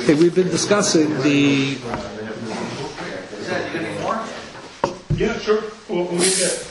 Okay, we've been discussing the... Yeah, sure. We'll get.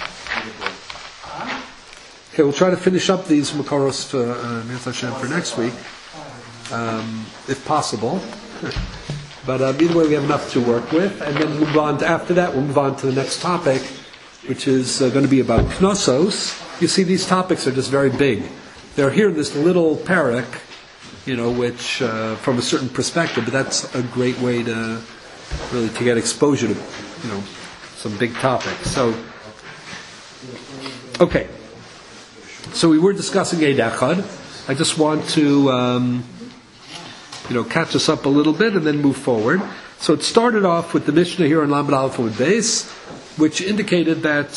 Okay, we'll try to finish up these Makaros for next week, if possible. But either way, we have enough to work with, and then move on to, after that, we'll move on to the next topic, which is going to be about Knossos. You see, these topics are just very big. They're here in this little parak, which from a certain perspective, but that's a great way to really to get exposure to, some big topics. So, okay. So we were discussing Eid Echad. I just want to, catch us up a little bit and then move forward. So it started off with the Mishnah here in Lamed Aleph Amud Beis, which indicated that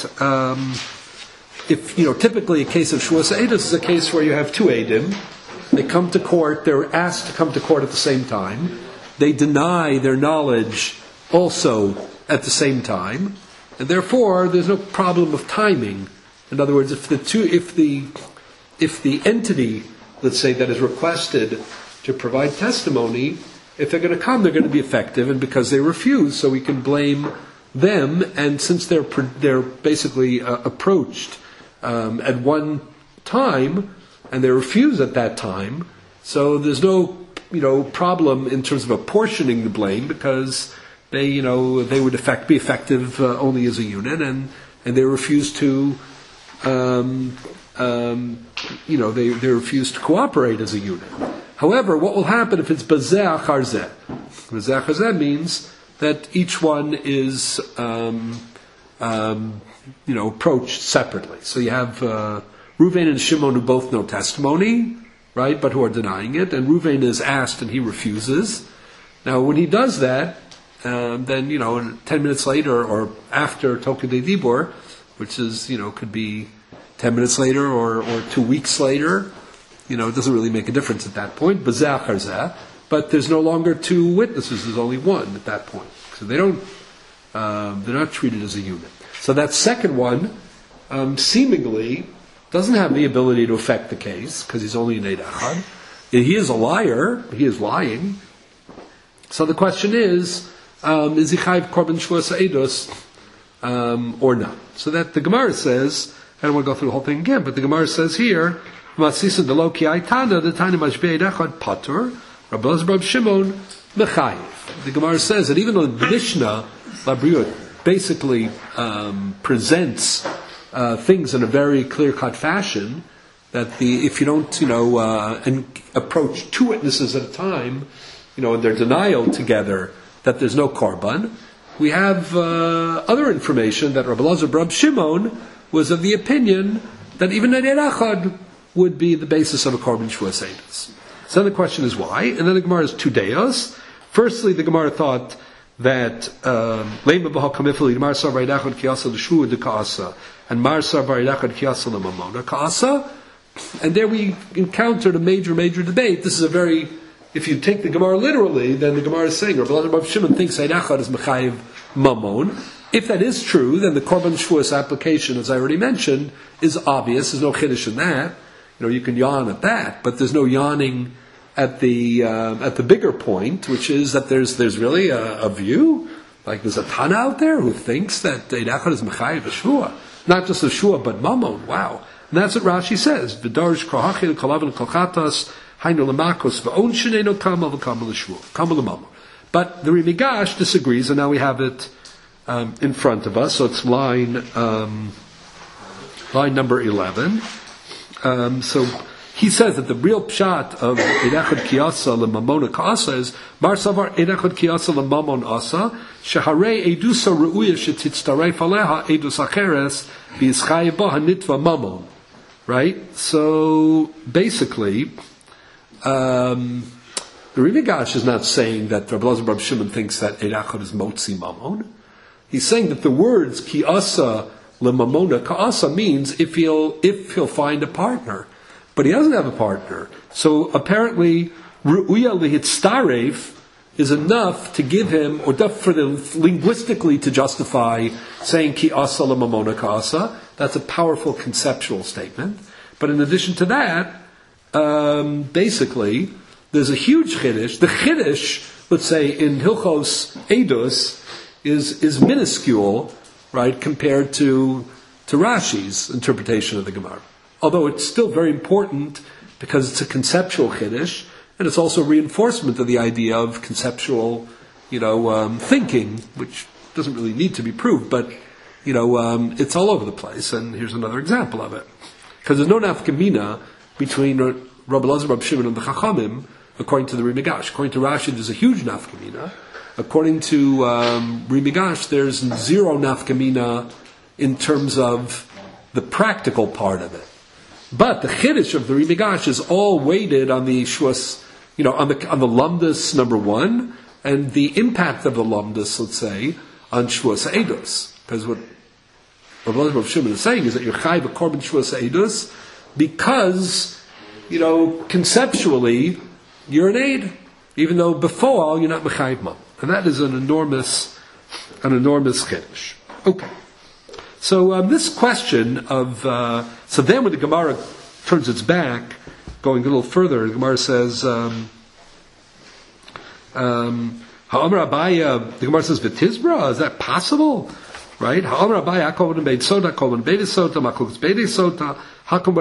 if typically a case of Shavuos Eidos is a case where you have two Eidim. They come to court. They're asked to come to court at the same time. They deny their knowledge also at the same time, and therefore there's no problem of timing. In other words, if the entity, let's say, that is requested to provide testimony, if they're going to come, they're going to be effective, and because they refuse, so we can blame them. And since they're basically approached at one time, and they refuse at that time, so there's no problem in terms of apportioning the blame, because they would be effective only as a unit, and they refuse to they refuse to cooperate as a unit. However, what will happen if it's bazeh achar zeh? Bazeh achar zeh means that each one is approached separately. So you have Ruvain and Shimon, who both know testimony, right, but who are denying it, and Ruvain is asked and he refuses. Now, when he does that, then 10 minutes later or after Tokidei Dibor, which is could be 10 minutes later or 2 weeks later, it doesn't really make a difference at that point. Bazeh achar zeh, but there's no longer two witnesses; there's only one at that point. So they're not treated as a unit. So that second one, seemingly, doesn't have the ability to affect the case because he's only an Eid Echad. He is a liar; he is lying. So the question is he chayiv korban Shavuos Eidos or not? So that the Gemara says, I don't want to go through the whole thing again, but the Gemara says here, Masisa delo ki aitana, the tiny mashbei echad patur, Rabbi Elazar Rab Shimon mechayiv. The Gemara says that even though the Mishnah Labriut basically presents things in a very clear-cut fashion, that if you don't approach two witnesses at a time, in their denial together, that there's no korban. We have other information that Rabbi Elazar Rab Shimon was of the opinion that even Eid Echad would be the basis of a korban Shavuos Eidos. So then the question is why? And then the Gemara has two deos. Firstly, the Gemara thought that Leima b'ha kamifli Marsar Eid Echad kiyasa l'shvu d'kaasa and Marsar Eid Echad kiyasa l'mamona kaasa. And there we encountered a major debate. This is if you take the Gemara literally, then the Gemara is saying Rabbi Elazar Rab Shimon thinks Eid Echad is mechayiv mamon. If that is true, then the korban Shavuos application, as I already mentioned, is obvious. There's no chiddush in that. You can yawn at that, but there's no yawning at the bigger point, which is that there's really a view, like there's a Tana out there who thinks that Eid Echad is mechayiv Shvuah, not just a Shvuah but mamon. Wow, and that's what Rashi says. V'darish krahachil kalav kolchatas hainu lemakos v'on sheneno kamal v'kamal l'shvuah kamal l'mamon. But the Rimigash disagrees, and now we have it in front of us. So it's line number 11. So he says that the real pshat of Eid Echad kiyasa l'mamona ka'asa is Mar Savar Eid Echad kiyasa l'mamon asa sheharei edusa ru'uya shetitztaref aleha edus acheres v'yischayeh ba hanitva mamon. Right? So basically, the Rimigash is not saying that Rabbi Elazar Rab Shimon thinks that Eid Echad is motzi mamon. He's saying that the words kiyasa l'mamona ka'asa means if he'll find a partner. But he doesn't have a partner. So apparently, ru'uya lihitztaref is enough to give him, or for linguistically to justify saying ki asa l'mamona ka'asa. That's a powerful conceptual statement. But in addition to that, basically, there's a huge chiddush. The chiddush, let's say, in Hilchos Eidos, is minuscule, right, compared to Rashi's interpretation of the Gemara. Although it's still very important because it's a conceptual chiddush, and it's also a reinforcement of the idea of conceptual, thinking, which doesn't really need to be proved, but it's all over the place. And here's another example of it, because there's no nafkamina between Rabbi Elazar, Rabbi Shimon, and the Chachamim, according to the Rimigash. According to Rashi, there's a huge nafkamina. According to Rimigash, there's zero nafkamina in terms of the practical part of it. But the chiddush of the Rimigash is all weighted on the Shuas, on the Lumdus number one, and the impact of the Lumdus, let's say, on Shuas Eidos. Because what Rabbi Elazar, Rabbi Shimon is saying is that you're chayv a korban Shuas Eidos because, conceptually, you're an aid, even though before you're not mechayv mam, and that is an enormous chiddush. Okay, so this question of so then when the Gemara turns its back, going a little further, the Gemara says, Ha'amar Abaya, the Gemara says v'tizbra, is that possible? Right? Ha'amar Abaya, hakol b'nei beid sota, hakol b'nei beid sota, maklukes beid sota. Again,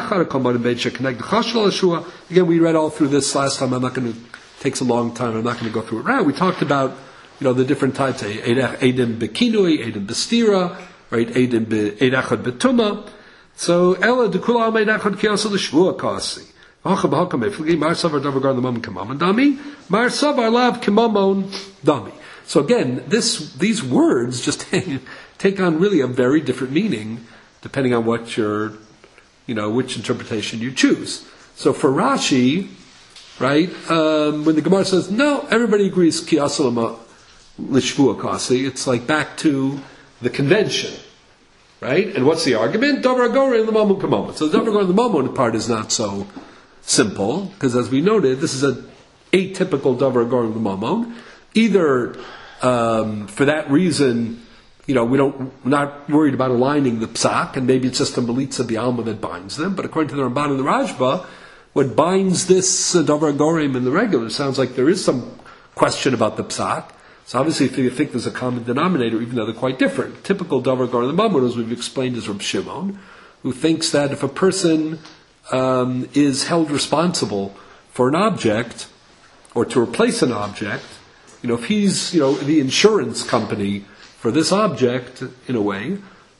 we read all through this last time. It takes a long time. I'm not going to go through it right. We talked about, the different types. Eidim bekinui, eidim bestira, right? Eidim be'edachad betuma. So, Ella dekula me'edachad kiyasa l'shvua kasi. Hachab hakam efligi, mar savar davagar l'mam k'mamon dami, mar savar lav k'mamon dami. So again, these words just take on really a very different meaning, depending on what your which interpretation you choose. So for Rashi, right, when the Gemara says, no, everybody agrees ki asalama lishvua kasi, it's like back to the convention, right? And what's the argument? Davar agora in the mamon kamamon. So the davar agora in the mamon part is not so simple, because as we noted, this is an atypical davar agora in the mamon. Either for that reason, we're not worried about aligning the psak, and maybe it's just the melitza b'alma that binds them. But according to the Ramban and the Rashba, what binds this davar gorim in the regular sounds like there is some question about the psak. So obviously, if you think there's a common denominator, even though they're quite different, typical davar gorim in the mamon, as we've explained, is Reb Shimon, who thinks that if a person is held responsible for an object or to replace an object, if he's the insurance company for this object, in a way,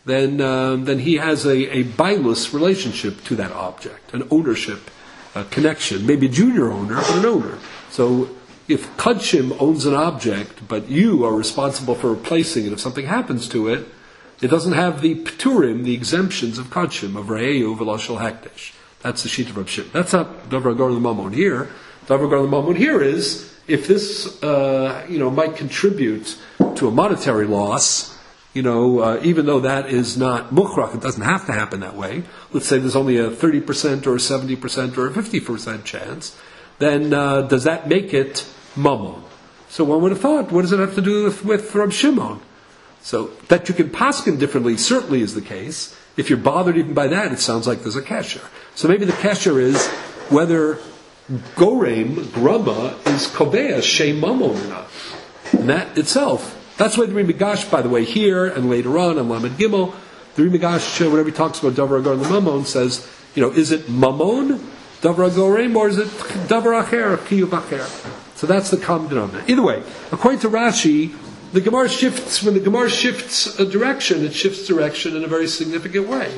then he has a bilus relationship to that object, an ownership connection, maybe a junior owner, but an owner. So if Kudshim owns an object, but you are responsible for replacing it if something happens to it, it doesn't have the pturim, the exemptions of Kudshim, of Re'eu v'loshel hekdesh. That's the sheet of Reb Shimon. That's not Davar Gar L'Mamon here. Davar Gar L'Mamon here is, if this, might contribute to a monetary loss, even though that is not mukhrach, it doesn't have to happen that way. Let's say there's only a 30% or a 70% or a 50% chance, then does that make it mamon? So one would have thought, what does it have to do with Reb Shimon? So that you can paskin differently certainly is the case. If you're bothered even by that, it sounds like there's a kesher. So maybe the kesher is whether Gorem, Grama, is Kobeah, Shei Mamon or not. And that itself, that's why the Rimigash, by the way, here and later on Lamed Gimel, the Rimigash, whenever he talks about Davar Agar and the Mamon, says, is it Mamon, Davar Gorem, or is it Davar Acher, Kiyuv Acher? So that's the common denominator. Either way, according to Rashi, the Gemara shifts, when the Gemara shifts a direction, it shifts direction in a very significant way.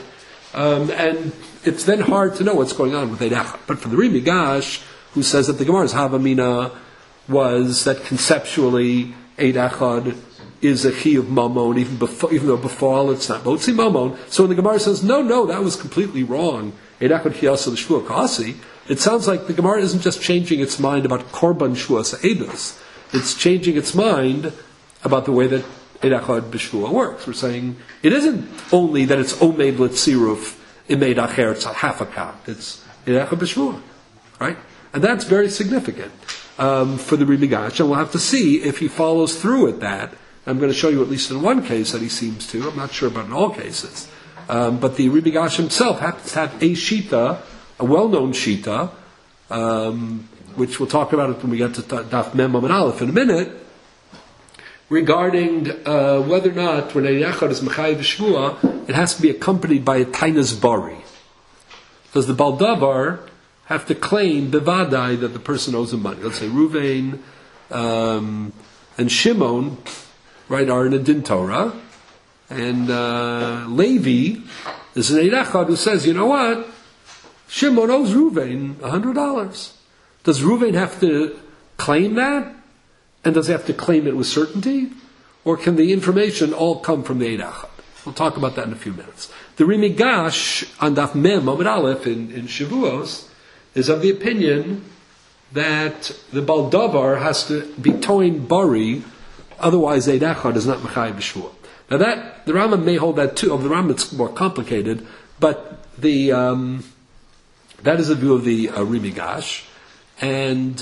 And it's then hard to know what's going on with Eid Echad. But for the Rimigash, who says that the Gemara's Havamina was that conceptually Eid Echad is a chi of Mamon, even though before it's not Motzi Mamon. So when the Gemara says, no, that was completely wrong, Eid Echad Chiyasa L'Shvua Kasi, it sounds like the Gemara isn't just changing its mind about Korban Shvuas Eidos. It's changing its mind about the way that Eid Echad B'Shvua works. We're saying it isn't only that it's Omeid L'Tziruf Imeid Acher, it's half a count. It's Eid Echad B'Shvua, right? And that's very significant for the Rimigash, and we'll have to see if he follows through with that. I'm going to show you at least in one case that he seems to. I'm not sure about in all cases. But the Rimigash himself happens to have a shita, a well-known shita, which we'll talk about it when we get to Daf Mem Amud Aleph in a minute, regarding whether or not when a Echad is Mechayiv Shvua, it has to be accompanied by a Tainas Bari. Does the Baldavar have to claim Bevadai that the person owes him money? Let's say Ruvain and Shimon, right, are in a Din Torah, and Levi is an Eid Echad who says, you know what, Shimon owes Ruvain $100. Does Ruvain have to claim that? And does he have to claim it with certainty? Or can the information all come from the Eid Echad? We'll talk about that in a few minutes. The Rimigash on Daf Mem Amud Aleph in Shavuos is of the opinion that the Baldavar has to be toin bari, otherwise Eid Echad is not Mechayiv B'Shvua. Now that, the Rambam may hold that too. Of the Rambam it's more complicated, but that is the view of the Rimigash. And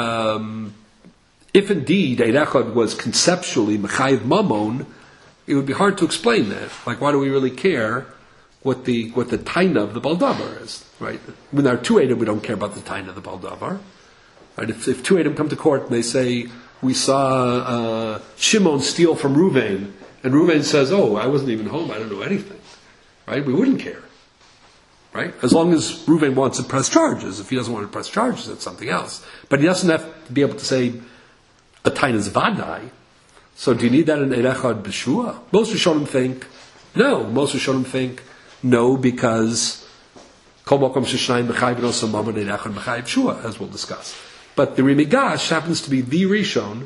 if indeed Eid Echad was conceptually Mechayiv Mamon, it would be hard to explain that. Like, why do we really care what the taina of the Baldavar is, right? When there are two Eidim, we don't care about the taina of the Baldavar. Right? If two Eidim come to court and they say, we saw Shimon steal from Ruvain, and Ruvain says, oh, I wasn't even home, I don't know anything. Right? We wouldn't care. Right? As long as Ruvain wants to press charges. If he doesn't want to press charges, that's something else. But he doesn't have to be able to say a taina's vadai. So do you need that in Eid Echad B'Shvua? Most Rishonim think no. Most Rishonim think no, because Kol Mokom Sheshnayim B'Chayiv V'Nosam Mamon Eid Echad B'Chayiv B'Shvua, as we'll discuss. But the Rimigash happens to be the Rishon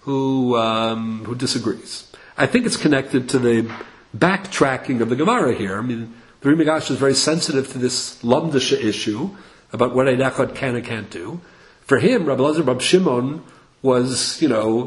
who disagrees. I think it's connected to the backtracking of the Gemara here. I mean, the Rimigash is very sensitive to this Lamdasha issue about what Eid Echad can and can't do. For him, Rabbi Elazar Rab Shimon was,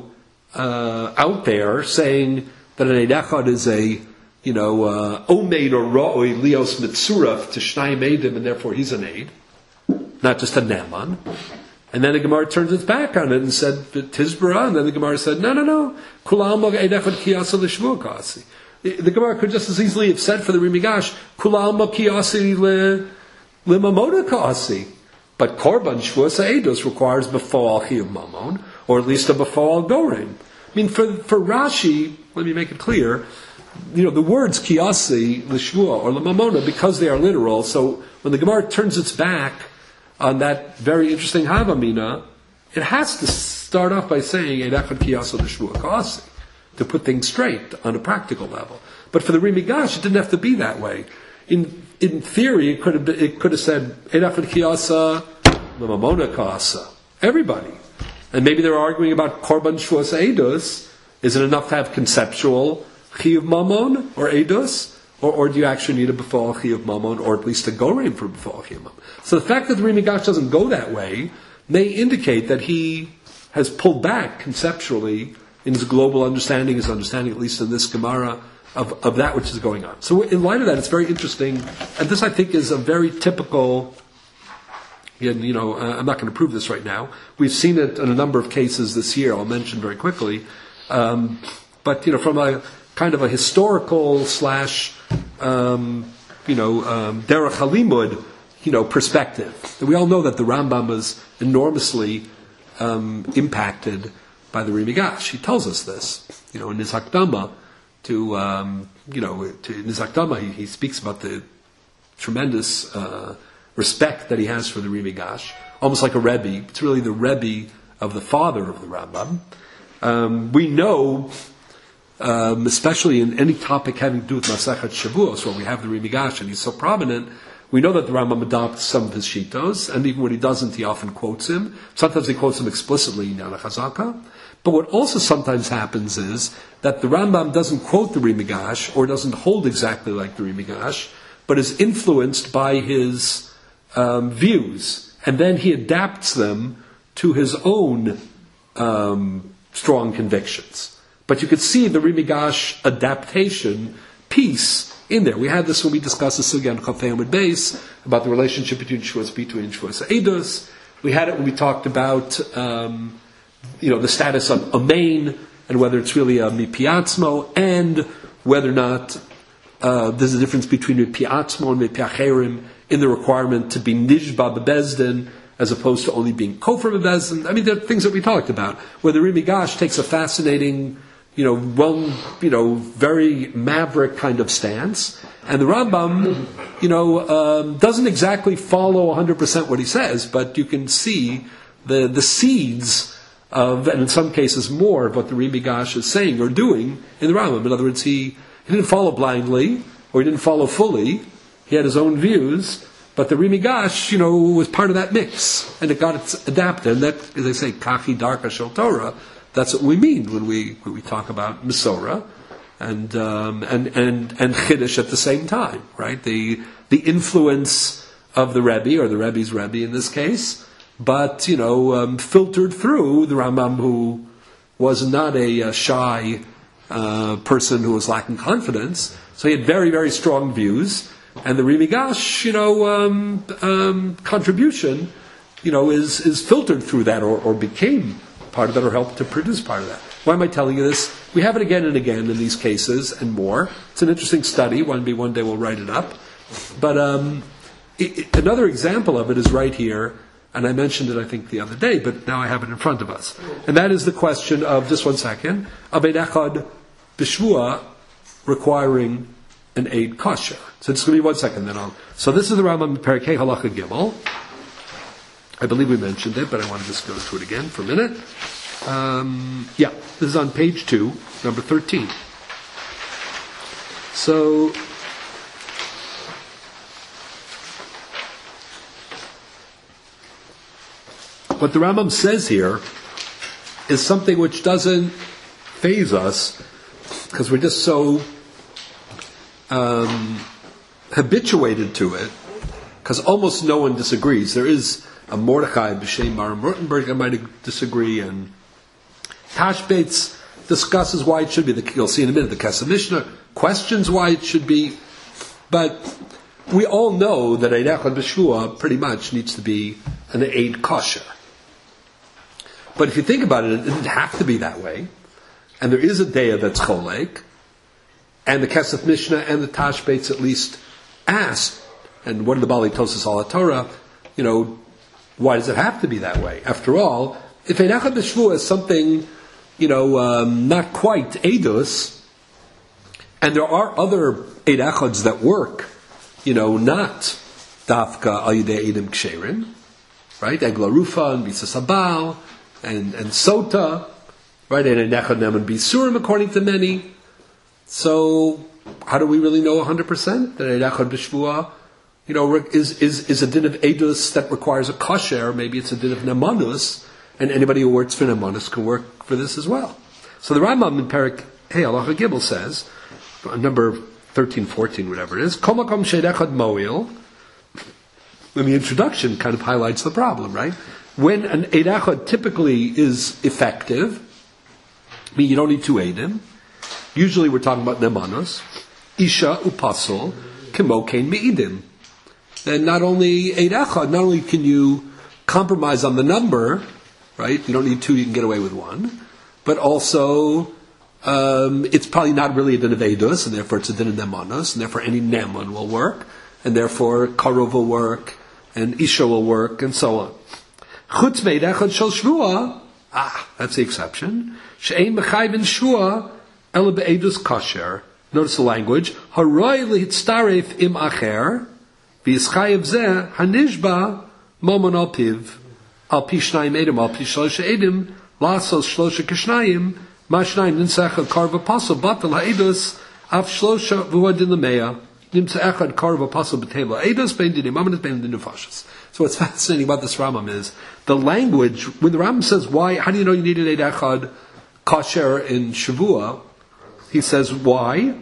out there saying that an Eid Echad is a, Omeid or Ra'oi Lios Mitzuraf to Shnayim Eidim, and therefore he's an Eid, not just a Neman. And then the Gemara turns its back on it and said, Tizbara, and then the Gemara said, no, Kulam Eid Echad Kiyasa L'Shvua Kasi. The Gemara could just as easily have said for the Rimigash, Kulam Kiyasi L'Mamoda Kasi. But Korban Shvuas Eidos requires Befal Chiyuv Mamon, or at least a Befal Gorim. I mean, for Rashi, let me make it clear, the words Kiyasi, L'Shvua, or L'Mamona, because they are literal, so when the Gemara turns its back on that very interesting Havamina, it has to start off by saying Eid Echad Kiyasi L'Shvua Kasi, to put things straight on a practical level. But for the Rimigash, it didn't have to be that way. In theory, it could have said Eid Echad Kiyasa, L'Mamona Kasa. Everybody. And maybe they're arguing about Korban Shvuas Eidos. Is it enough to have conceptual Chiyuv Mamon or Eidos? Or do you actually need a Befal Chiyuv Mamon, or at least a Goreim for Befal Chiyuv Mamon? So the fact that the Rimigash doesn't go that way may indicate that he has pulled back conceptually in his global understanding, his understanding, at least in this Gemara, of that which is going on. So in light of that, it's very interesting, and this I think is a very typical, and I'm not going to prove this right now. We've seen it in a number of cases this year, I'll mention very quickly, but from a kind of a historical / derech halimud, perspective. We all know that the Rambam was enormously impacted by the Rimigash. He tells us this, in his Hakdama in his Hakdama, he speaks about the tremendous respect that he has for the Rimigash, almost like a Rebbe. It's really the Rebbe of the father of the Rambam. We know, especially in any topic having to do with Masechet Shavuos, where we have the Rimigash and he's so prominent, we know that the Rambam adopts some of his shitos, and even when he doesn't, he often quotes him. Sometimes he quotes him explicitly in Yana Chazaka. But what also sometimes happens is that the Rambam doesn't quote the Rimigash, or doesn't hold exactly like the Rimigash, but is influenced by his views, and then he adapts them to his own strong convictions. But you could see the Rimigash adaptation piece in there. We had this when we discussed the Sugya and Chafei Amud Beis about the relationship between Shvuas Eidos. We had it when we talked about the status of Amein, and whether it's really a Mipiatzmo, and whether or not there's a difference between Mipiatzmo and Mipiacherim in the requirement to be Nishba Bebezdin, as opposed to only being kofar b'bezdin. I mean, there are things that we talked about, where the Rimigash takes a fascinating, very maverick kind of stance, and the Rambam, doesn't exactly follow 100% what he says, but you can see the seeds of, and in some cases more, of what the Rimigash is saying or doing in the Rambam. In other words, he didn't follow blindly, or he didn't follow fully. He had his own views, but the Rimigash, was part of that mix, and it got adapted. And that, as I say, kachi darka shel Torah. That's what we mean when we talk about Mesorah and Chiddush at the same time, right? The influence of the Rebbe, or the Rebbe's Rebbe in this case, but filtered through the Rambam, who was not a shy person who was lacking confidence. So he had very, very strong views, and the Rimigash, contribution, is filtered through that, or became part of that, or helped to produce part of that. Why am I telling you this? We have it again and again in these cases and more. It's an interesting study. One day we'll write it up. But another example of it is right here, and I mentioned it, I think, the other day, but now I have it in front of us. And that is the question of, just one second, of Eid Echad B'Shvua requiring an Eid Kosher. So just give me 1 second, then I'll... So this is the Rambam Perikei Halacha Gimel. I believe we mentioned it, but I want to just go through it again for a minute. This is on page 2, number 13. So, what the Rambam says here is something which doesn't faze us, because we're just so habituated to it, because almost no one disagrees. There is a Mordechai b'Shem Maram Rutenberg that might disagree, and Tashbetz discusses why it should be. You'll see in a minute the Kesef Mishnah questions why it should be, but we all know that Eid Echad B'Shvua pretty much needs to be an Eid Kosher. But if you think about it, it didn't have to be that way, and there is a Deya that's Cholek, and the Kesef Mishnah and the Tashbetz at least asked, and what did the Bali Tosas al Torah, why does it have to be that way? After all, if Eid Echad B'Shvua is something, not quite Eidus, and there are other Eid Echads that work, not Dafka Al Yidei Eidim Ksherin, right? Egla Rufa and Bisa Sabal and Sota, right? And Eid Echad Neman Bisurim, according to many. So, how do we really know 100% that Eid Echad B'Shvua is a din of Eidus that requires a kosher? Maybe it's a din of Nemanus, and anybody who works for Nemanus can work for this as well. So the Rambam in Perek Hey Halacha Gimel says, number 13, 14, whatever it is, Kol Makom She'eid Echad Moil, and the introduction kind of highlights the problem, right? When an Eid Echad typically is effective, I mean, you don't need two Eidim. Usually we're talking about Nemanus, Isha Upasol, Kimo Kein Me'idim. And not only Eid Echad, not only can you compromise on the number, right? You don't need two, you can get away with one. But also, it's probably not really a din of Eidus, and therefore it's a din of Nemanus, and therefore any Neman will work, and therefore Karov will work, and Isha will work, and so on. Chutz Eid Echad Shel Shvua, that's the exception. She'ein Mechayv in Shvua, Ela Be'eidus Kosher. Notice the language. Haroi Lihitztaref Im Acher, V'yischayev Zeh, Hanishba, Momon Al Piv, Al Pi Shnayim Eidim, Al Pi Shlosha Eidim, Lasos Shlosha Kishnayim, Ma Shnayim Ninsech Karva Pasal, Batal Ha'edus, Av Shlosha V'Wadin L'Meya, Nimtza Echad Karva Pasal B'Teva, Eidos Bein Dinim, Amanis Bein Dinim Fashas. So what's fascinating about this Rambam is the language, when the Rambam says, why, how do you know you need an Eid Echad Kosher in Shavua? He says, why?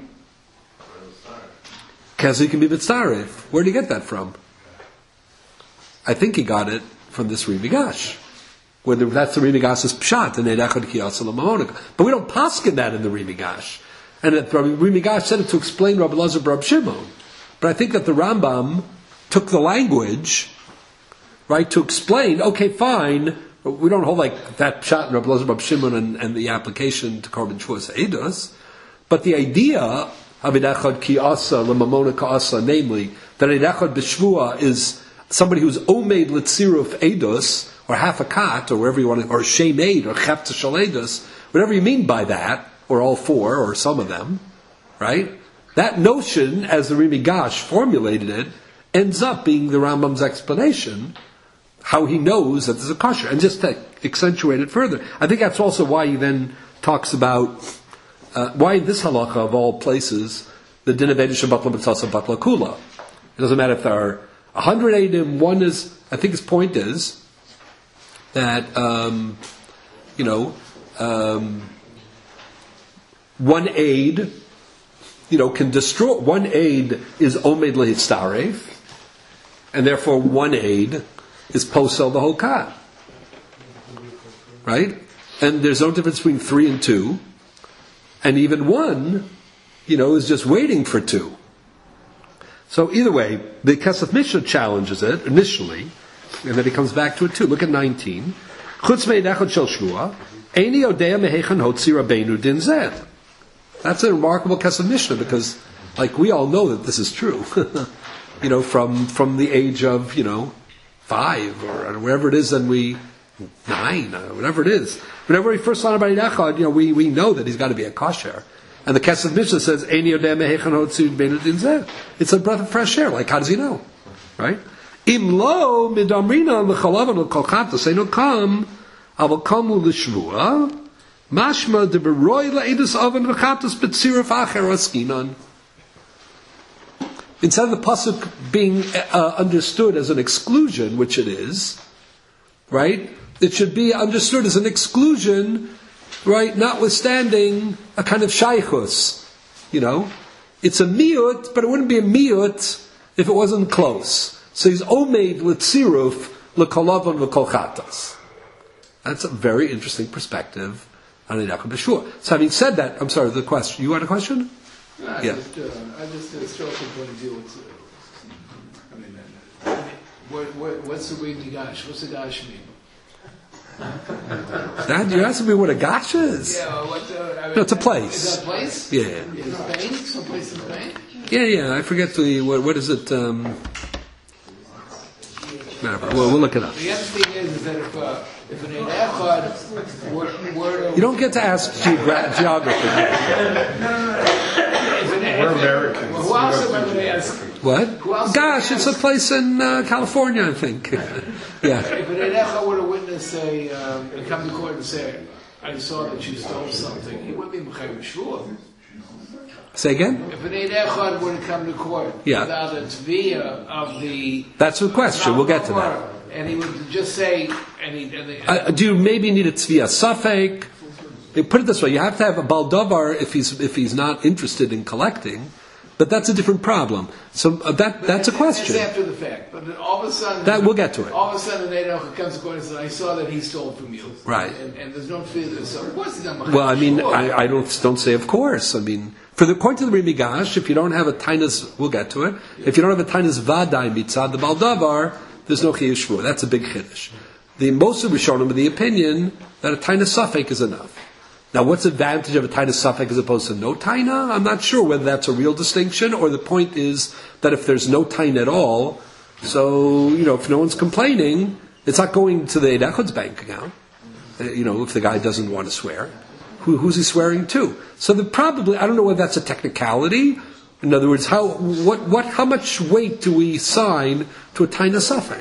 Because he can be Mitzaref. Where did he get that from? I think he got it from this Rimigash. That's the Rimigash's Pshat, and Eid Echad Kiyasa L'Mamonika. But we don't paskin that in the Rimigash. And Rimigash said it to explain Rabbi Elazar Bar Shimon. But I think that the Rambam took the language, right, to explain, okay, fine, we don't hold like that Pshat in Rabbi Elazar Bar Shimon and the application to Korban Shvuas Eidos, but the idea of Eid Echad Kiyasa L'Mamonika Asa, namely, that Eid Echad B'Shvua is somebody who's omeid litziruf edus, or half a kat, or wherever you want to, or shemed, or chepta shel edus, whatever you mean by that, or all four, or some of them, right? That notion, as the Rimi Gash formulated it, ends up being the Rambam's explanation, how he knows that there's a kasher. And just to accentuate it further, I think that's also why he then talks about, why in this halacha of all places, the din of Edish Batla B'tzasa Batla Kula. It doesn't matter if there are 100 Eidim, one is, I think his point is, that, one aid, can destroy, one aid is omed lehitzarev, and therefore one aid is posel the whole kat. Right? And there's no difference between 3 and 2, and even 1, is just waiting for 2. So either way, the Kesef Mishnah challenges it initially, and then he comes back to it too. Look at 19. Chutz me'edechad shel shvua, eini odea mehechan hotzi rabbeinu din zeh. That's a remarkable Kesef Mishnah because, we all know that this is true. From the age of 5 or whatever it is, and 9 or whatever it is. Whenever we first learn about Echad, we know that he's got to be a kosher. And the Kesef Mishnah says, "Eini yodeh mehechan hotzi rabbeinu din zeh." It's a breath of fresh air. How does he know? Right? Im lo midamrina l'chalavan l'kolchatas eino kam aval kamu l'shvua mashma deberoy la'edus oven v'chatas b'tziruf acher askinan. Instead of the pasuk being understood as an exclusion, which it is, right? It should be understood as an exclusion, right? Notwithstanding a kind of shaychus, It's a miut, but it wouldn't be a miut if it wasn't close. So he's omeid l'tziruf l'kolavan v'kolchatas. That's a very interesting perspective on Eidachad B'Shua. So having said that, I'm sorry, the question. You had a question? No, I just historical point of view. What's the Rimi Gash? What's the Gash mean? Dad, you're asking me what a gash is? Yeah, it's a place. Is that a place? Yeah. Is Spain? Some place in Spain? Yeah. I forget what is it? We'll look it up. The other thing is that if an Echad were you don't get to ask geography. We're Americans. Well, who else am I going to ask? What? Gosh, it's a place in California, I think. Yeah. If an Echad were to witness, say, and come to court and say, I saw that you stole something, he wouldn't be Mechayiv Shvua. Say again? If an Echad were to come to court without a tviyah of the... That's the question. We'll get to that. And he would just say... do you maybe need a tzviya safek? Put it this way, you have to have a baldavar if he's not interested in collecting, but that's a different problem. So that's a question. That's after the fact. But all of a sudden... we'll get to it. All of a sudden, an Echad comes to court and says, I saw that he stole from you. Right. And there's no tviyah there. So of course he's not... Well, I don't say of course. For the point of the Rimi Gash, if you don't have a tainas, we'll get to it. If you don't have a tainas vadai mitzad the baldavar, there's no chiyuv shvua. That's a big chiddush. The most of Rishonim are the opinion that a tainas safek is enough. Now, what's the advantage of a tainas safek as opposed to no taina? I'm not sure whether that's a real distinction, or the point is that if there's no taina at all, so if no one's complaining, it's not going to the Eidachad's bank account. If the guy doesn't want to swear. Who's he swearing to? So probably, I don't know whether that's a technicality. In other words, how much weight do we assign to a taina safek?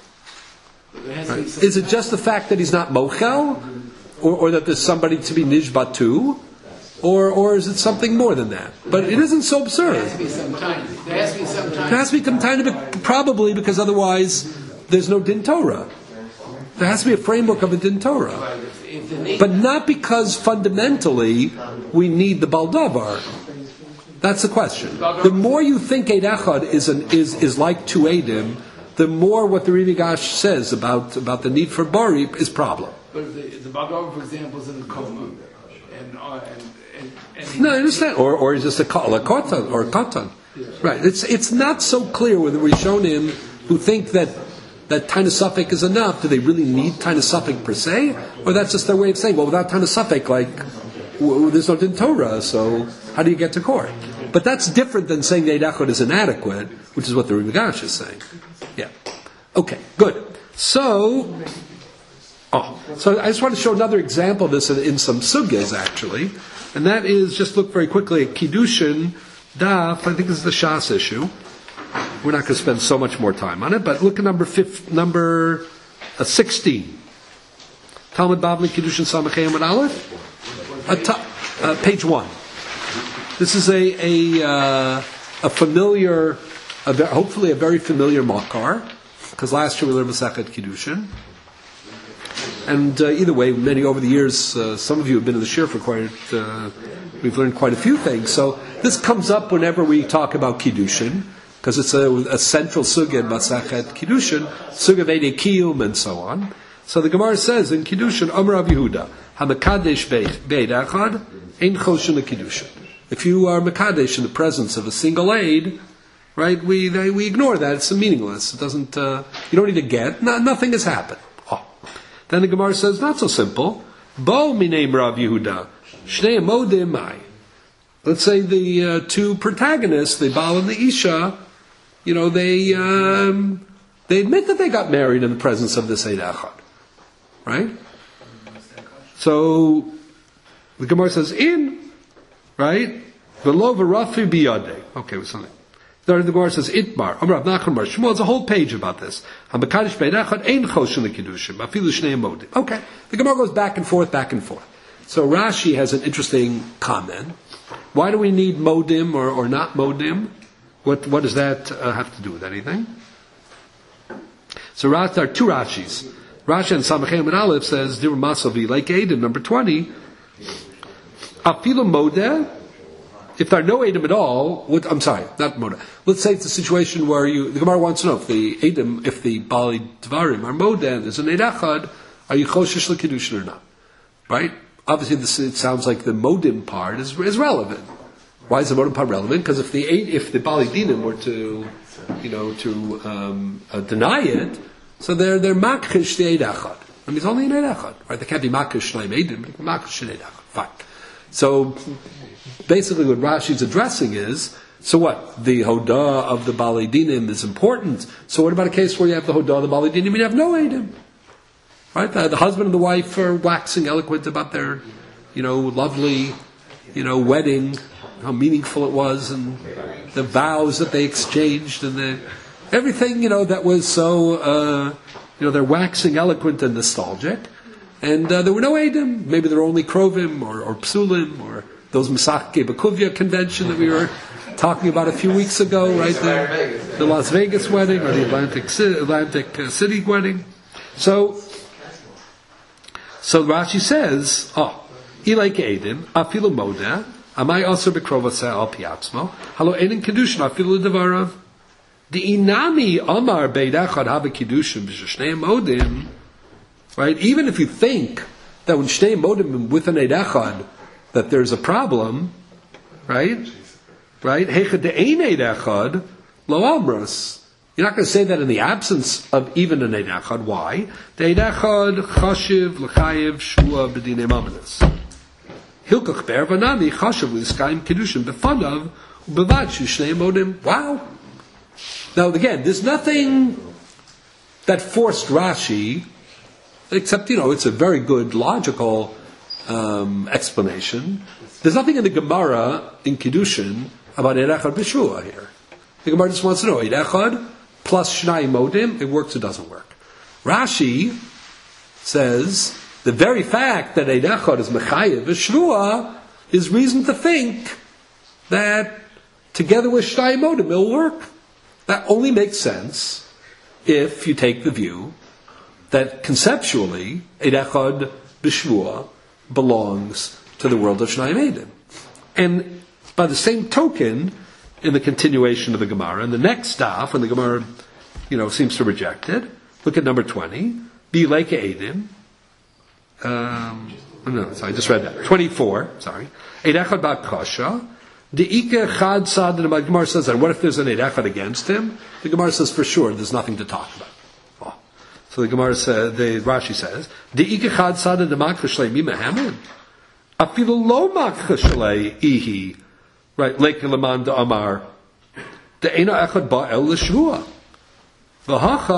Right? Is it just the fact that he's not mochel, or that there's somebody to be nishbat to, or is it something more than that? But it isn't so absurd. There has to be some time. There has to be some time. There has to be some time, probably because otherwise there's no din Torah. There has to be a framework of a din Torah. But not because fundamentally we need the baldavar. That's the question. The more you think Eid Echad is like two Eidim, the more what the Rimi Gash says about the need for Bari is problem. But the baldavar, for example, is in a coma. No, I understand. Or is just a katan or a katan. Right. It's not so clear with the Rishonim who think that Taina Safek is enough. Do they really need Taina Safek per se? Or that's just their way of saying, well, without Taina Safek, there's no din Torah, so how do you get to court? But that's different than saying the Eid Echad is inadequate, which is what the Rimi Gash is saying. Yeah. Okay, good. So I just want to show another example of this in some sugyas, actually. And that is, just look very quickly at Kiddushin, Daf, I think this is the Shas issue. We're not going to spend so much more time on it, but look at number 16. Talmud Bavli Kiddushin Samachay Amud Aleph. Page 1. This is a familiar, hopefully a very familiar makar, because last year we learned Masechet Kiddushin. And either way, many over the years, some of you have been in the shir for we've learned quite a few things. So this comes up whenever we talk about Kiddushin, because it's a central sugya in Masechet Kiddushin, sugya Vede Kiyum and so on. So the Gemara says in Kiddushin, Amar Rav Yehuda, HaMekadesh Beid Echad, Ein Choshen Kiddushin. If you are Mekadesh in the presence of a single aid, right, we ignore that. It's meaningless. It doesn't, you don't need to get, nothing has happened. Then the Gemara says, not so simple. Bo minei Rav Yehuda, shnei modim mai. Let's say the two protagonists, the Baal and the Isha, they admit that they got married in the presence of this Eid Echad. Right? So, the Gemara says, right? V'lo v'rafi biyadeh. Okay, with something. The Gemara says, Itmar, Amrav Nachman Bar Shmuel, there's a whole page about this. HaMekadesh Beid Echad, Ein Choshen L'Kiddushim, Afilu Shnei Modim. Okay. The Gemara goes back and forth. So Rashi has an interesting comment. Why do we need Modim or not Modim? What does that have to do with anything? So there are two Rashis. Rashi and Samachay Amud Aleph says, Dir Masavi, like Eidim, number 20, Afilu Modeh, if there are no Edom at all, I'm sorry, not Moda. Let's say it's a situation where the Gemara wants to know if the Bali Dvarim are Moda and there's an Eid Echad, are you Choshesh L'Kiddushin or not? Right? Obviously, it sounds like the Modim part is relevant. Why is the Modim part relevant? Because if the Bali Dinim were to deny it, so they're Makhish the Eid Echad. I mean, it's only an Eid Echad, right? They can't be Makhish Shneim Edim, but Makhish an Eid Echad. Fine. So, basically what Rashi's addressing is, so what? The Hodah of the Bali Dinim is important. So what about a case where you have the Hodah of the Bali Dinim and you have no Eidim? Right? The husband and the wife are waxing eloquent about their, lovely, wedding, how meaningful it was, and the vows that they exchanged, and everything, that was so, they're waxing eloquent and nostalgic. And there were no Eidim. Maybe there were only Krovim or Psulim or those Masachke Bakuvia convention that we were talking about a few weeks ago, right there. The Las Vegas wedding or the Atlantic City wedding. So Rashi says, Ilay Eidim, Afilu Moda, Amai also Bekrovasa al Piatzmo, Halo Eidim Kiddushin, Afilu Devarav, the Inami Amar Beid Echad Habe Kiddushin, B'Shnei Modim. Right? Even if you think that when Shnei Modim with an Eid Echad that there's a problem, right? Heichad de'ein Eid Echad lo amros. You're not going to say that in the absence of even an Eid Echad. Why? The Eid Echad chashiv l'chayiv shua b'dinei mamanis. Hilkach ber v'nami chashiv l'skayim kiddushin b'fanav u'bevad shu Shnei Modim. Wow. Now again, there's nothing that forced Rashi. Except, it's a very good logical explanation. There's nothing in the Gemara in Kiddushin about Eid Echad B'Shua here. The Gemara just wants to know Eid Echad plus Shnai Modim, it works or doesn't work. Rashi says the very fact that Eid Echad is Mechayev B'Shua is reason to think that together with Shnai Modim it will work. That only makes sense if you take the view that conceptually, Eid Echad B'Shvua belongs to the world of Shnai Eidim. And by the same token, in the continuation of the Gemara, in the next daf, when the Gemara, seems to reject it, look at number 20, Be like Eidim. I just read that. 24, sorry. Eid Echad Ba'at Kasha. The Chad Sad, and the Gemara says that, what if there's an Eid Echad against him? The Gemara says, for sure, there's nothing to talk about. So the Gemara says, the Rashi says, "The ikechad sada the makchishlei mimahamed, afilu lo makchishlei ihi, right? Lekeleman da amar, the ena echad ba'el l'shvua, v'hacha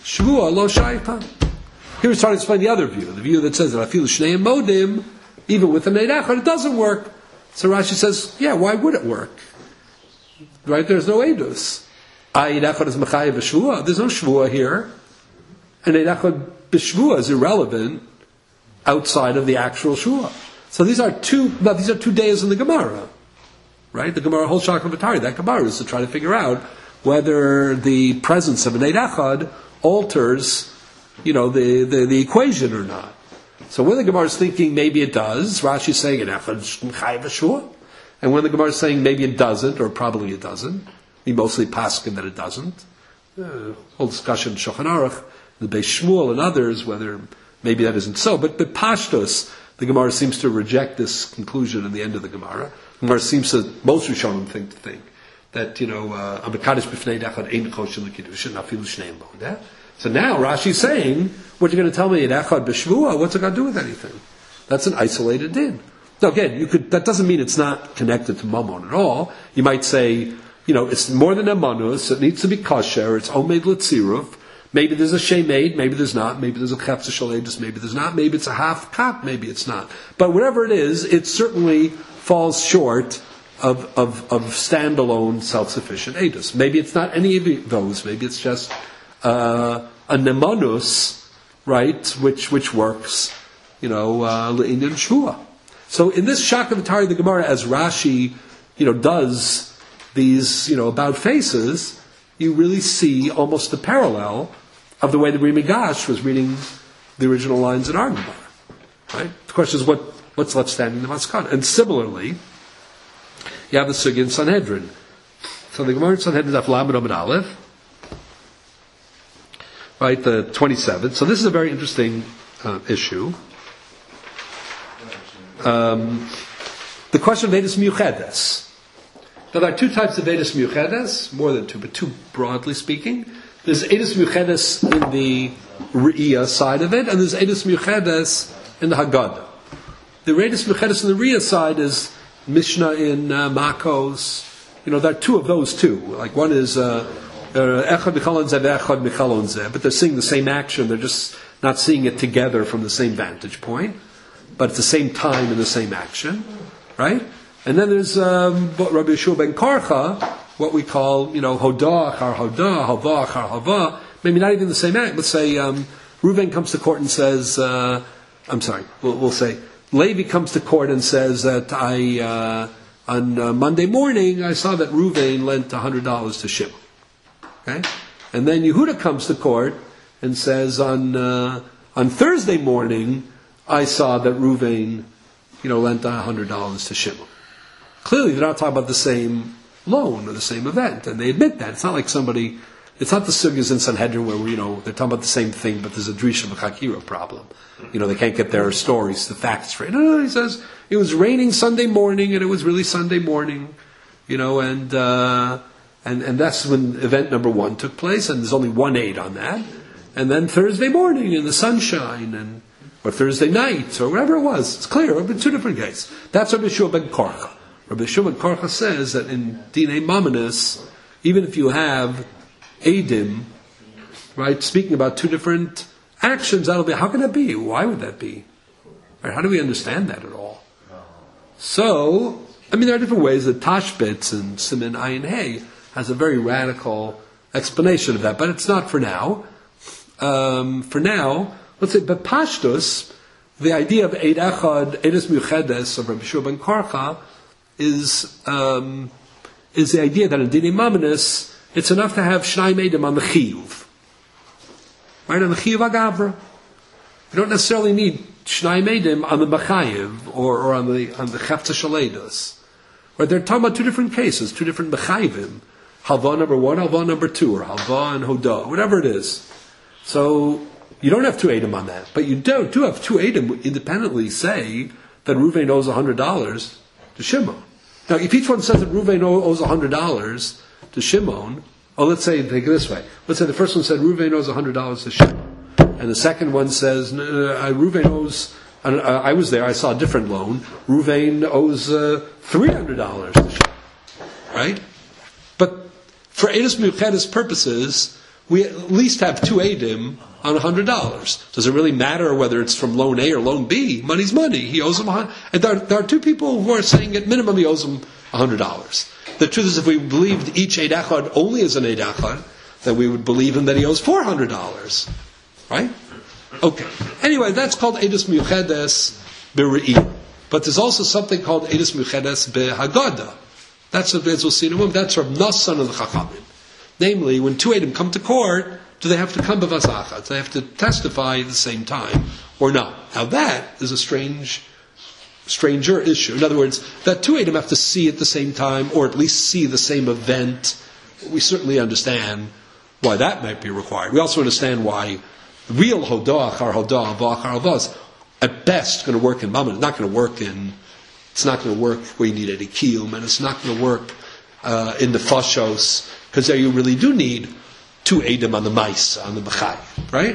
Shvua lo shaita. Here he's trying to explain the other view, the view that says that afilu shnei modim, even with an eid echad, it doesn't work. So Rashi says, yeah, why would it work? Right? There's no eidus. Eid echad is mechayev b'shvua. There's no shvua here. And eid echad b'shvua is irrelevant outside of the actual shvua. So these are two days in the Gemara. Right? The Gemara holds Shach Vatari. That Gemara is to try to figure out whether the presence of an eid echad alters, the equation or not. So when the Gemara is thinking maybe it does, Rashi is saying an echad chayav b'shvua, and when the Gemara is saying maybe it doesn't, or probably it doesn't, we mostly paskin that it doesn't. Whole discussion in Shulchan Aruch, the Beis Shmuel and others, whether maybe that isn't so. But Pashtus, the Gemara seems to reject this conclusion in the end of the Gemara. The Gemara seems to, most Rishonim think that, Amekadish b'fnei echad ein choshen l'kiddushin, afilu shnei modah. So now Rashi's saying, what are you going to tell me, an echad b'shvua, what's it got to do with anything? That's an isolated din. Now again, that doesn't mean it's not connected to mammon at all. You might say, it's more than a manus, it needs to be kosher, it's omed l'tziruf, maybe there's a shemed, maybe there's not, maybe there's a chefza shaledus, maybe there's not, maybe it's a half cup, maybe it's not. But whatever it is, it certainly falls short of standalone self-sufficient edus. Maybe it's not any of those, maybe it's just a nemanus, right, which works, le'inyan shvua. So in this Shach Vatari, the Gemara, as Rashi, does these, about faces, you really see almost the parallel of the way the Ri Migash was reading the original lines in our Gemara. Right? The question is, what's left standing in the Maskana? And similarly, you have the Sugya in Sanhedrin. So the Gemara in Sanhedrin is Lamed Amud Aleph, right, the 27th. So this is a very interesting issue. The question of Vedas Miuchedes. Now there are two types of Vedas Miuchedes, more than two, but two broadly speaking. There's Vedas Miuchedes in the Re'iyah side of it, and there's Vedas Miuchedes in the Haggadah. The Vedas Miuchedes in the Re'iyah side is Mishnah in Makos. There are two of those too. Like one is Echad Michalon Zeh, Echad Michalon Zeh, but they're seeing the same action, they're just not seeing it together from the same vantage point, but at the same time in the same action, right? And then there's Rabbi Yeshua ben Karcha, what we call, Hodah Achar Hodah, Hava Achar Hava, maybe not even the same act. Let's say Reuven comes to court and says, we'll say, Levi comes to court and says that on Monday morning, I saw that Reuven lent $100 to Shimon. Okay? And then Yehuda comes to court and says on Thursday morning, I saw that Reuven, lent $100 to Shimon. Clearly, they're not talking about the same loan or the same event, and they admit that. It's not like it's not the sugyas in Sanhedrin where, they're talking about the same thing, but there's a Drisha B'Chakira problem. They can't get their stories, the facts straight. No, he says, it was raining Sunday morning, and it was really Sunday morning, and that's when event number one took place, and there's only 1 aid on that. And then Thursday morning in the sunshine, or Thursday night, or whatever it was, it's clear, but 2 different cases. That's Rabbi Yeshua ben Karcha. Rabbi Yeshua ben Karcha says that in Dinei Mamonos, even if you have Eidim, right, speaking about 2 different actions, that'll be, how can that be? Why would that be? Right, how do we understand that at all? So, there are different ways that Tashbitz and Siman Ayin Hey has a very radical explanation of that, but it's not for now. For now, let's say, but Pashtus, the idea of Eid Echad, Eidas Miuchedes of Rabbi Yeshua ben Karcha, is the idea that in Dinei Mamonos, it's enough to have Shnai Eidim on the Chiyuv. Right, on the Chiyuv Agavra. You don't necessarily need Shnai Eidim on the Machayiv, or on the Chefza Shaledus. Right, they're talking about 2 different cases, 2 different Machayivim. Halva number 1, Halva number 2, or Halva and Hodah, whatever it is. So, you don't have 2 Eidim on that, but you do have 2 Eidim independently say that Reuven owes $100 to Shimon. Now, if each one says that Reuven owes $100 to Shimon, let's say, take it this way. Let's say the first one said Reuven owes $100 to Shimon, and the second one says Reuven owes. I was there. I saw a different loan. Reuven owes $300 to Shimon, right? But for Eidas Miuchedes purposes, we at least have 2 Eidim on $100. Does it really matter whether it's from loan A or loan B? Money's money. He owes him and there are 2 people who are saying at minimum he owes him $100. The truth is, if we believed each Eid Echad only as an Eid Echad, then we would believe him that he owes $400. Right? Okay. Anyway, that's called Eidus Miuchedes B'Re'iyah. But there's also something called Eidus Miuchedes B'Haggadah. That's what, as we'll see in a moment, that's Rav Nassan of the Chachamim. Namely, when 2 Eidim come to court, do they have to come b'vasachat? Do they have to testify at the same time or not? Now that is a stranger issue. In other words, that 2 Eidim have to see at the same time, or at least see the same event. We certainly understand why that might be required. We also understand why real hodah, achar hodah, v'achar avaz, at best going to work in mammon. It's not going to work where you need a kiyum, and it's not going to work in the fashos, because there you really do need 2 Eidim on the mice, on the b'chai, right?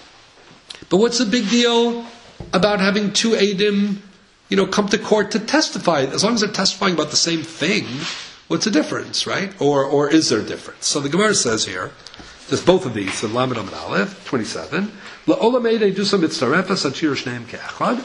But what's the big deal about having 2 Eidim, come to court to testify? As long as they're testifying about the same thing, what's the difference, right? Or is there a difference? So the Gemara says here, there's both of these, in Lamed Amud Aleph, 27, La'olam Eidei Dusa Mitzarefas Achir Shneim Ke'echad.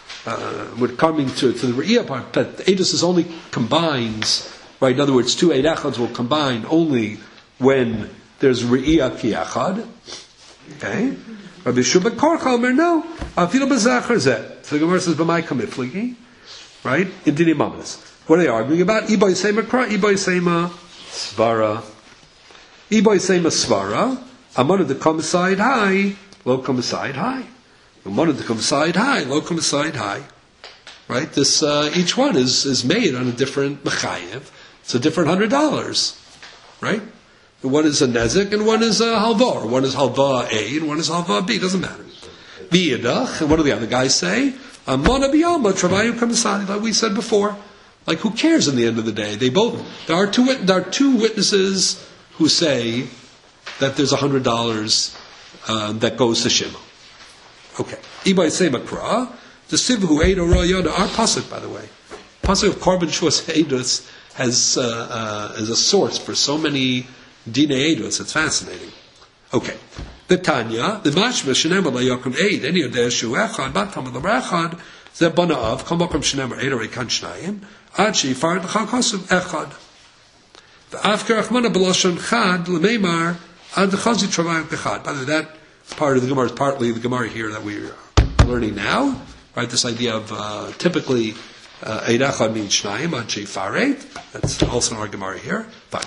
We're coming to the Re'iyah part, but Eidus is only combines, right? In other words, 2 Eid Echads will combine only when there's Re'iyah Ki'echad. Okay? Rabbi Shua ben Korcha Omer, no. Afilu b'zachar zeh. So the Gemara says, B'mai kamifligi, right? In Dini Mamas. What are they arguing about? Ibo Yisema Kra, Ibo Yisema Svara. Ibo Yisema Svara. Amana de Komisayid High, Lo Komisayid High. Amana de Komisayid High, Lo Komisayid High. Right? This, each one is made on a different mechayev. It's a different $100. Right? One is a nezik and one is a halva. One is halva A and one is halva B. Doesn't matter. B'yidach, and what do the other guys say? Amana b'yalma travayu kamisani, like we said before. Like, who cares in the end of the day? There are two witnesses who say that there's $100 that goes to Shimon. Okay. Ibay say makra. The sivhu eido ra yada. Our pasuk, by the way, pasuk of Korban Shuas Eidus has as a source for so many Dinei Eidus. It's fascinating. Okay. The Tanya, the Mashma Shenemar LaYakum Eid, any of the Yeshu Echad, Batam of the Rechad, Zebana of, Kamakam Shenemar Eid, or Ekan Shnayim, Achi, Fard Chakasu Echad. The Afker Achmana Belashon Chad, Lemeimar, Ad Chazi Travayim Echad. By the way, that part of the Gemara is partly the Gemara here that we're learning now, right? This idea of typically Eid Echad means Shnayim, Achi Faret. That's also in our Gemara here. Fine.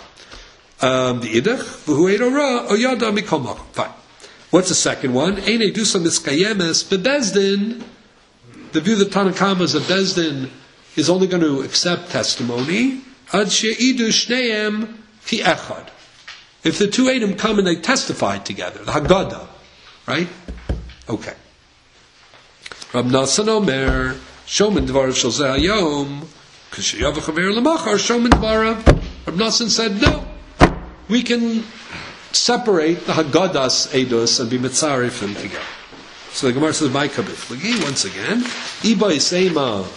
The Idach, V'hu Eid Ora, Oyada Mikol Makom. Fine. What's the second one? Eine Dusa Miskayemes Bebezdin. The view that Tanakama is that Bezdin is only going to accept testimony Ad She'idu Shneim Ki Echad. If the 2 Eidim come and they testify together, the Haggadah, right? Okay. Rab Nassan Omer Shomen Dvar Shel Zeh Hayom K'Sheyav Chaver L'Machar Shomen Dvarav. Rab Nassan said no. We can separate the Haggadah's Eidos and be mitzarif them together. So the Gemara says, "My kabiflagi." Once again, Iba Yisema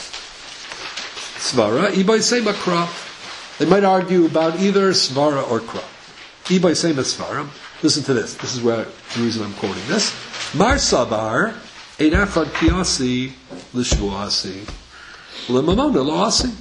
Svara, Iba Yisema Kra. They might argue about either Svara or Kra. Iba Yisema Svara. Listen to this. This is the reason I'm quoting this. Mar Sabar Ein Echad Kiyasi L'Shvuasi L'Mamona Loasi.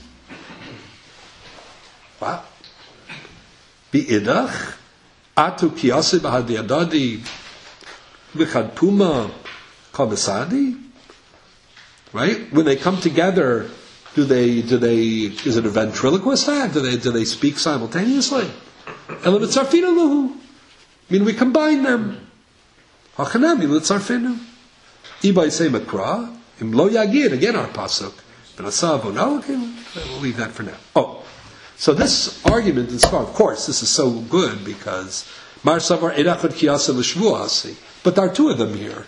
Wow. Bi'idach Atu Kiyasi B'Hadiyadadi V'Chad Puma Kavasadi. Right? When they come together, is it a ventriloquist act? Do they speak simultaneously? Elamitzarfina Luhu. I mean, we combine them. Hachanami Litzarfinu. Ibay say Makra. Im Lo Yagir, again our pasuk. B'Nasav, no, okay, we'll leave that for now. Oh. So this argument is far. Of course, this is so good because Mar Savar Eidachad Kiyasa L'Shvuasi. But there are 2 of them here.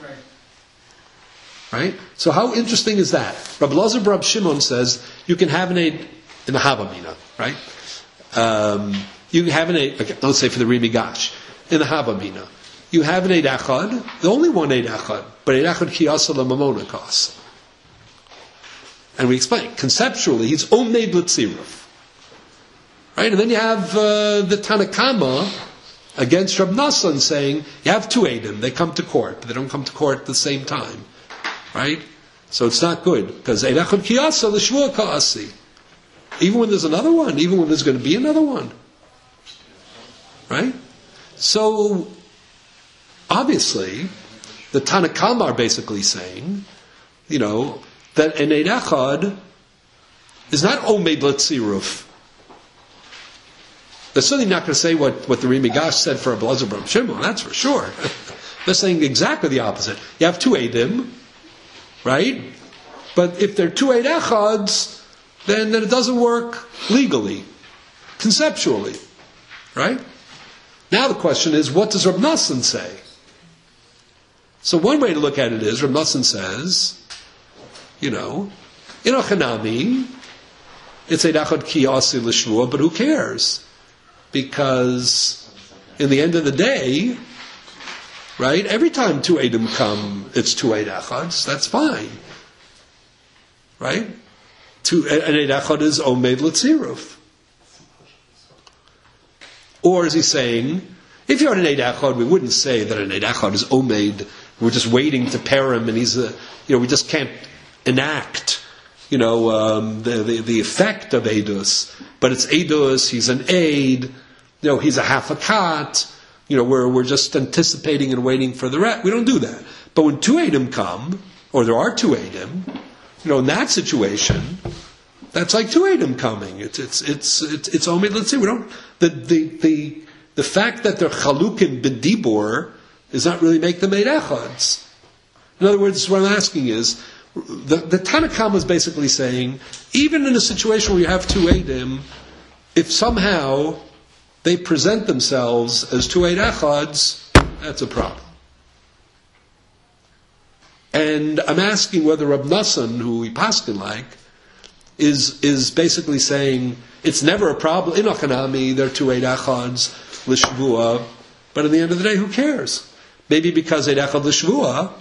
Right? So how interesting is that? Rabbi Elazar Rab Shimon says you can have an Eid in the Havamina, right? You can have an Eid, okay, let's say for the Rimigash, in the Havamina. You have an Eid Echad, the only one Eid Echad, but Eid Echad Kiyasa L'Mamona Kas. And we explain, conceptually, he's Omnei Blitziruf. Right? And then you have the Tanakama, against Rab Nassan saying, you have two Eidim, they come to court, but they don't come to court at the same time. Right? So it's not good, because Ein Echad Ki Asa L'Shvua Ka'asi. Even when there's another one, even when there's going to be another one. Right? So, obviously, the Tanakama are basically saying, that an Ein Echad is not Omed L'Tziruf. They're certainly not going to say what the Rimigash said for Abelazar Bar Shimon, that's for sure. They're saying exactly the opposite. You have two Eidim, right? But if they're two Ein Echads, then it doesn't work legally, conceptually, right? Now the question is, what does Rab Nassan say? So one way to look at it is, Rab Nassan says, in Ochanami, it's Ein Echad Ki Asi L'Shvua, but who cares? Because in the end of the day, right, every time two Eidim come, it's two Ein Echads, that's fine. Right? An Ein Echad is Omed L'Tziruf. Or is he saying, if you're an Ein Echad, we wouldn't say that an Ein Echad is Omed, we're just waiting to pair him and he's we just can't enact, the effect of Eidus. But it's Eidus, he's an aid, he's a half a kat, we're just anticipating and waiting for the rest. We don't do that. But when two Eidim come, or there are two Eidim, in that situation, that's like two Eidim coming. It's Omed L'Tziruf. We don't, the fact that they're Chalukim B'dibur does not really make them Ein Echads. In other words, what I'm asking is, the Tanakama is basically saying, even in a situation where you have two Eidim, if somehow they present themselves as two Ein Echads, that's a problem. And I'm asking whether Rab Nassan, who we paskin like, is basically saying it's never a problem. In Ochanami, they're two Ein Echads L'Shvua, but at the end of the day, who cares? Maybe because Ein Echad L'Shvua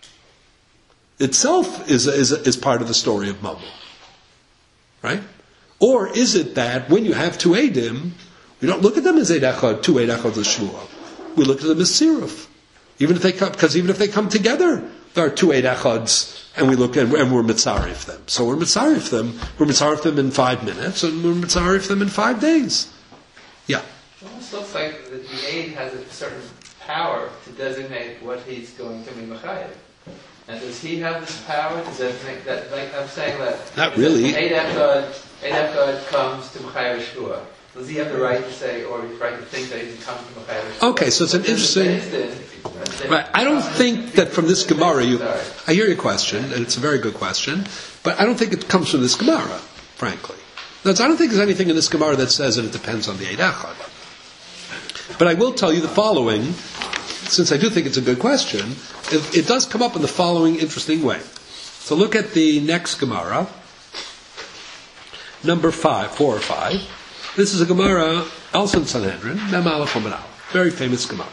itself is part of the story of Mamon. Right? Or is it that when you have two Eidim, we don't look at them as Ein Echad, two Ein Echad L'Shvua. We look at them as Siruf. Even if they come together, there are two Ein Echads, and we look and we're mitzarif them. So we're mitzarif them in 5 minutes, and we're mitzarif them in 5 days. Yeah. It almost looks like the aid has a certain power to designate what he's going to be mechayev. And does he have this power to designate that? Like I'm saying that. Not really. Ein Echad comes to mechayev shvua. Does he have the right to say, or the right to think that he can come to mechayev shvua? Okay, so it's an interesting. Right, I don't think that from this Gemara, I hear your question, and it's a very good question, but I don't think it comes from this Gemara, frankly. I don't think there's anything in this Gemara that says that it depends on the Ein Echad. But I will tell you the following, since I do think it's a good question, it does come up in the following interesting way. So look at the next Gemara, number 4 or 5. This is a Gemara, Elson Sanhedrin, Mem Aleph Amud Aleph, very famous Gemara.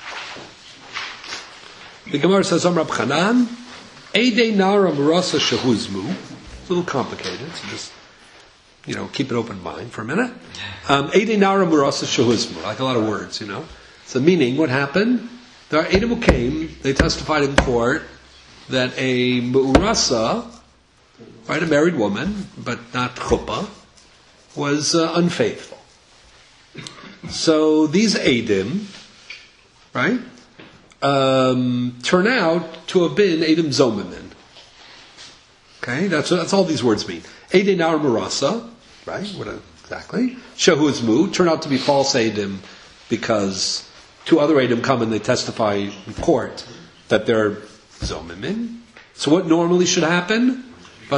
The Gemara says, Rab Chanan, Eidei Nara Marasa Shehuzmu. It's a little complicated, so just, keep an open mind for a minute. Eidei Nara Marasa Shehuzmu, like a lot of words, So meaning, what happened? There are Eidim who came, they testified in court that a Mu'urasa, right, a married woman, but not chuppah, was unfaithful. So these Eidim, right, turn out to have been Eidim Zomimin. Okay, that's all these words mean. Eidei Nar Marasa, right? What exactly? Shehuzmu turn out to be false Eidim because two other Eidim come and they testify in court that they're Zomimin. So what normally should happen? We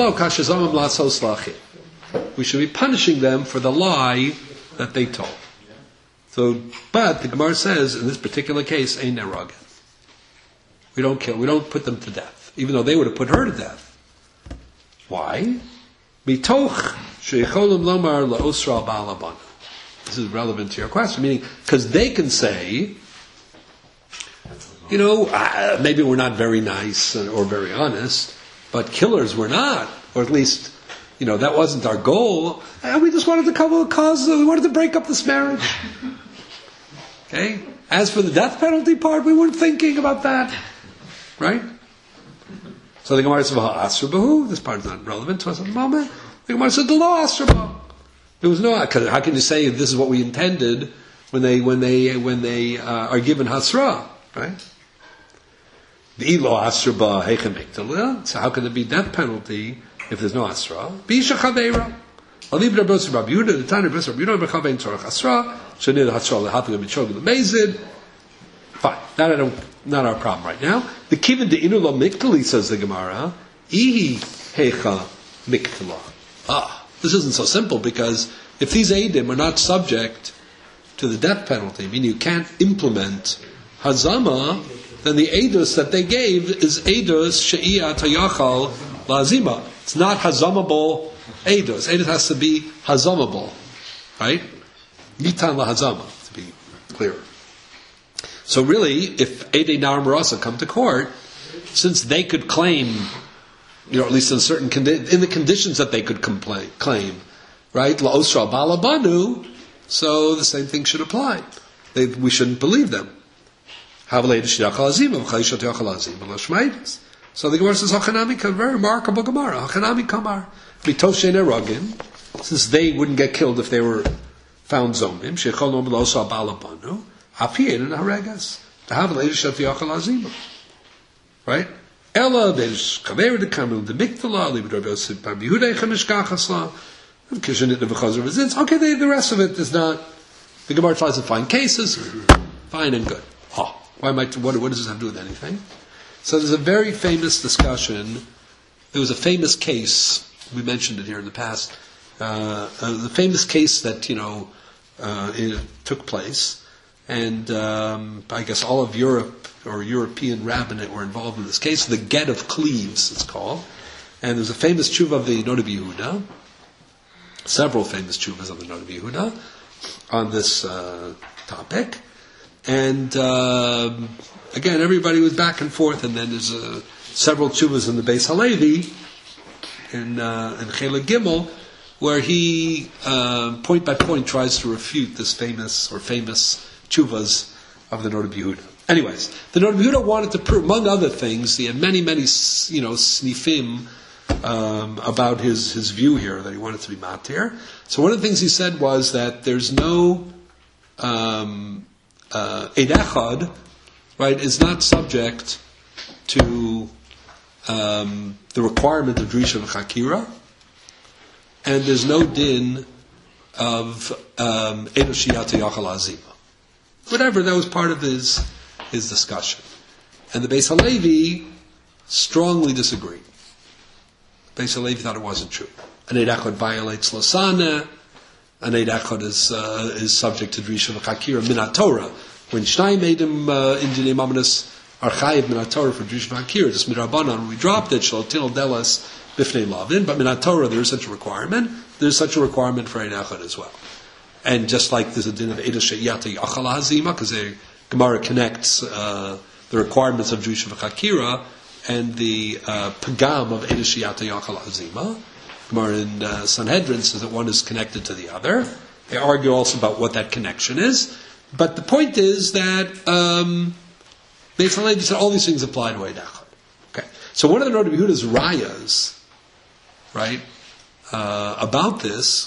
should be punishing them for the lie that they told. So, but the Gemara says in this particular case, ein neragin. We don't kill. We don't put them to death, even though they would have put her to death. Why? Mitoch sheyicholim lomar laosra ba'alabana. This is relevant to your question, meaning because they can say, maybe we're not very nice or very honest, but killers we're not, or at least, that wasn't our goal. And we just wanted to cover a cause. We wanted to break up this marriage. Okay? As for the death penalty part, we weren't thinking about that. Right? So the Gemara says, Asra Bahu, this part is not relevant to us at the moment. The Gemara said, the law Asra Bahu. There was no, how can you say this is what we intended when they are given Hasra, right? The Ilo Asra Bahu, Heichem Miktalah. So how can there be death penalty if there's no Asra? Bisha Chaveira. Alibra Bros Rabbi Yehuda, the Tana Bros Rabbi Yehuda, Bechavein Tzorach Asra, Shenir Hasra Lehafiga Michogel Mezid. Fine. That not our problem right now. The Kivin de Inu Lo Miktali, says the Gemara, Ihi Hecha Miktala. This isn't so simple, because if these Eidim are not subject to the death penalty, meaning you can't implement Hazama, then the Eidos that they gave is Eidos She'iyah Tayachal Lazima. It's not Hazamable Eidos. Eidos has to be Hazamable. Right? Nitan La Hazama, to be clearer. So really, if Eidei Nar Marasa come to court, since they could claim, at least in certain in the conditions that they could claim, right? La'osra balabanu. So the same thing should apply. We shouldn't believe them. So the Gemara says, "Hachanami, a very remarkable Gemara. Hachanami kamar mitoshen erogim, since they wouldn't get killed if they were found zomim. Sheichol nom la'osra balabanu." Apien and Haregas. To have a lady shut the Yachal Azima. Right? Ella, there's Kaver de Kamil de Miktala, Libra Sipam Yehuda Chamishkachasla, and Kishanit of Chazer Resins. Okay, the rest of it is not. The Gemara tries to find cases. Fine and good. What does this have to do with anything? So there's a very famous discussion. There was a famous case, we mentioned it here in the past, the famous case that, it took place. And I guess all of Europe or European rabbinate were involved in this case. The Get of Cleves, it's called. And there's a famous tshuva of the Noda B'Yehuda, several famous tshuvas of the Noda B'Yehuda on this topic. And again, everybody was back and forth. And then there's several tshuvas in the Beis Halevi in Chela Gimel, where he point by point tries to refute this famous tshuvas of the Noda B'Yehuda. Anyways, the Noda B'Yehuda wanted to prove, among other things, he had many snifim about his view here, that he wanted to be matir. So one of the things he said was that there's no Eid Echad, right, is not subject to the requirement of Drisha v'Chakira, and there's no din of Eid Shiyata Yachal Azima. Whatever, that was part of his discussion. And the Beis Halevi strongly disagreed. Beis Halevi thought it wasn't true. An Eid Echad violates Lasana. An Eid Echad is subject to Drisha v'Chakira Minat Torah. When Shnai made him in Dinei Mamonos Archayiv Minat Torah for Drisha v'Chakira, just Midrabanan, when we dropped it, Shalotil Delas Bifnei Lavin, but Minat Torah there is such a requirement. There's such a requirement for Eid Echad as well. And just like there's a din of Eid She'iyata Yachal Hazima, because the Gemara connects the requirements of Drisha v'Chakira and the pagam of Eid She'iyata Yachal Hazima. Gemara in Sanhedrin says that one is connected to the other. They argue also about what that connection is. But the point is that Beis Halevi said all these things apply to Eid Echad. Okay. So one of the Noda B'Yehuda's rayas, right, about this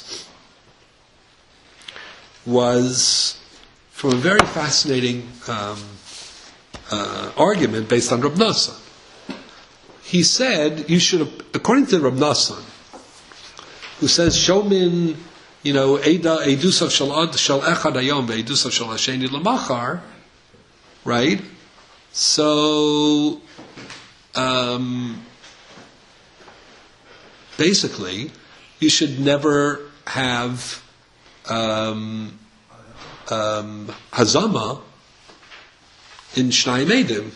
was from a very fascinating argument based on Rab Nosson. He said you should, according to Rab Nosson, who says Shomin, Eidusav shal echad hayom ve'eidusav shal hasheni lamachar, right? So basically, you should never have hazama in Shnai Eidim,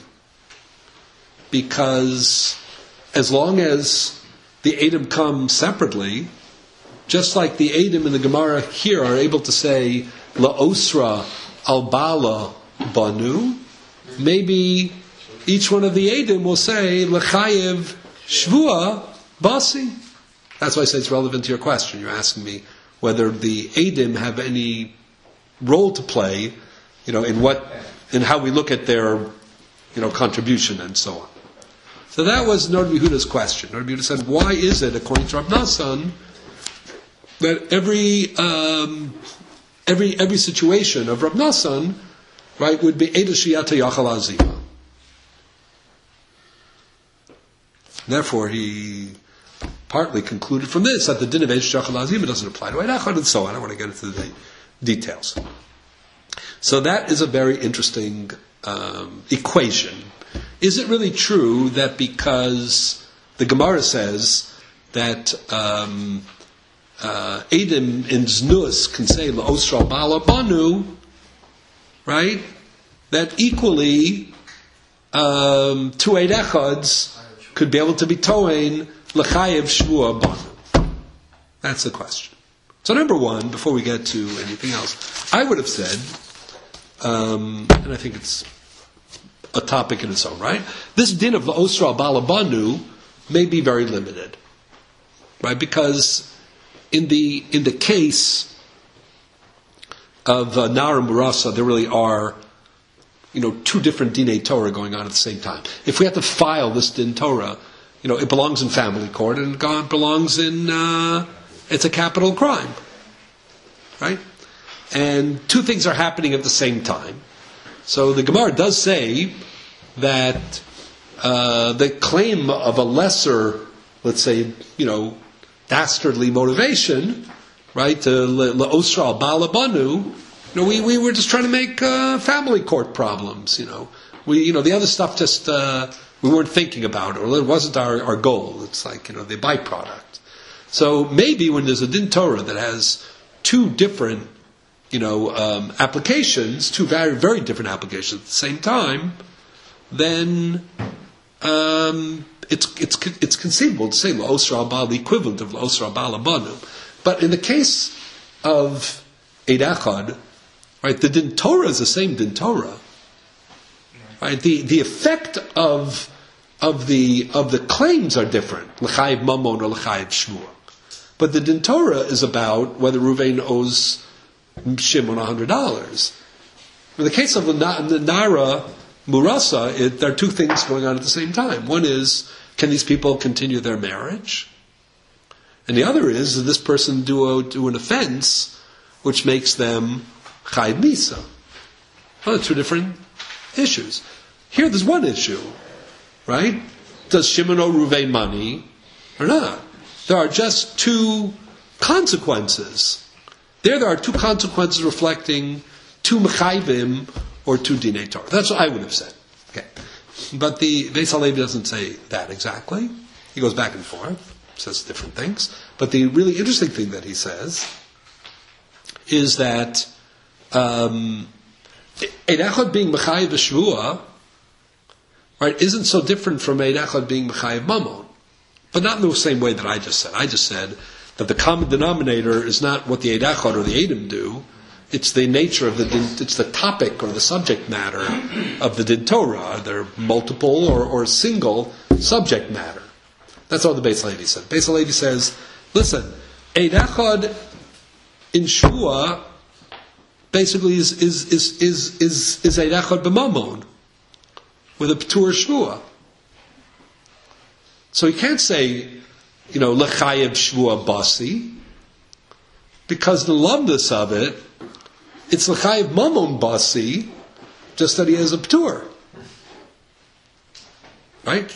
because as long as the Eidim come separately, just like the Eidim in the Gemara here are able to say la'osra al bala banu, maybe each one of the Eidim will say l'chayev shvua basi. That's why I say it's relevant to your question. You're asking me whether the Eidim have any role to play in how we look at their, contribution and so on. So that was Nord Yehuda's question. Nord Yehuda said, why is it, according to Rav Nassan, that every situation of Rav Nassan, right, would be Eda Shiyata Yachal Azima. Therefore, he partly concluded from this that the din of Eda Shiyata Yachal Azima doesn't apply to Eid Echad and so on. I don't want to get into the details. So that is a very interesting equation. Is it really true that because the Gemara says that Edim in Znus can say La'osra Bala Banu, right? That equally two Eid Echads could be able to be Toein L'chayev Shvua Banu? That's the question. So number one, before we get to anything else, I would have said, and I think it's a topic in its own right, this din of La'osra Bala Banu may be very limited, right? Because in the case of Nara Murasa, there really are, two different Dinei Torah going on at the same time. If we have to file this Din Torah, it belongs in family court and it belongs in, it's a capital crime, right? And two things are happening at the same time. So the Gemara does say that the claim of a lesser, let's say, dastardly motivation, right, La'osra al Bala Banu, we were just trying to make family court problems, the other stuff just we weren't thinking about, or it wasn't our goal. It's like, the byproduct. So maybe when there's a Din Torah that has two different applications, two very, very different applications at the same time, then it's conceivable to say La'osra al-Bal, the equivalent of La'osra al-Bal Abanu. But in the case of Eid Echad, right, the Din Torah is the same Din Torah. Right? The effect of the claims are different, L'chayev Mamon or L'chayev Shmua. But the Din Torah is about whether Ruvain owes Shimon $100. In the case of the Nara Murasa, there are two things going on at the same time. One is, can these people continue their marriage? And the other is, does this person do an offense which makes them Chayiv Misa? Well, two different issues. Here there's one issue, right? Does Shimon owe Ruvain money or not? There are just two consequences. There are two consequences reflecting two Mechayvim or two Dinei Torah. That's what I would have said. Okay. But the Beis Halevi doesn't say that exactly. He goes back and forth, says different things. But the really interesting thing that he says is that Eid Echad being Mechayev Shvua, right, isn't so different from Eid Echad being Mechayev Mamon. But not in the same way that I just said. I just said that the common denominator is not what the Eid Echad or the Eidim do. It's the nature of it's the topic or the subject matter of the Din Torah. They're multiple or single subject matter. That's all the Beis Halevi said. Beis Halevi says, listen, Eid Echad in Shvua basically is Eid Echad b'mamon with a P'tur Shvua. So you can't say, L'chayev Shvua Basi, because the lumdus of it, it's L'chayev Mamon Basi, just that he has a P'tur. Right?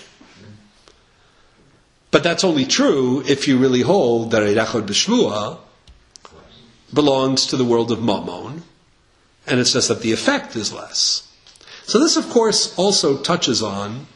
But that's only true if you really hold that Eid Echad b'Shvua belongs to the world of Mamon, and it's just that the effect is less. So this, of course, also touches on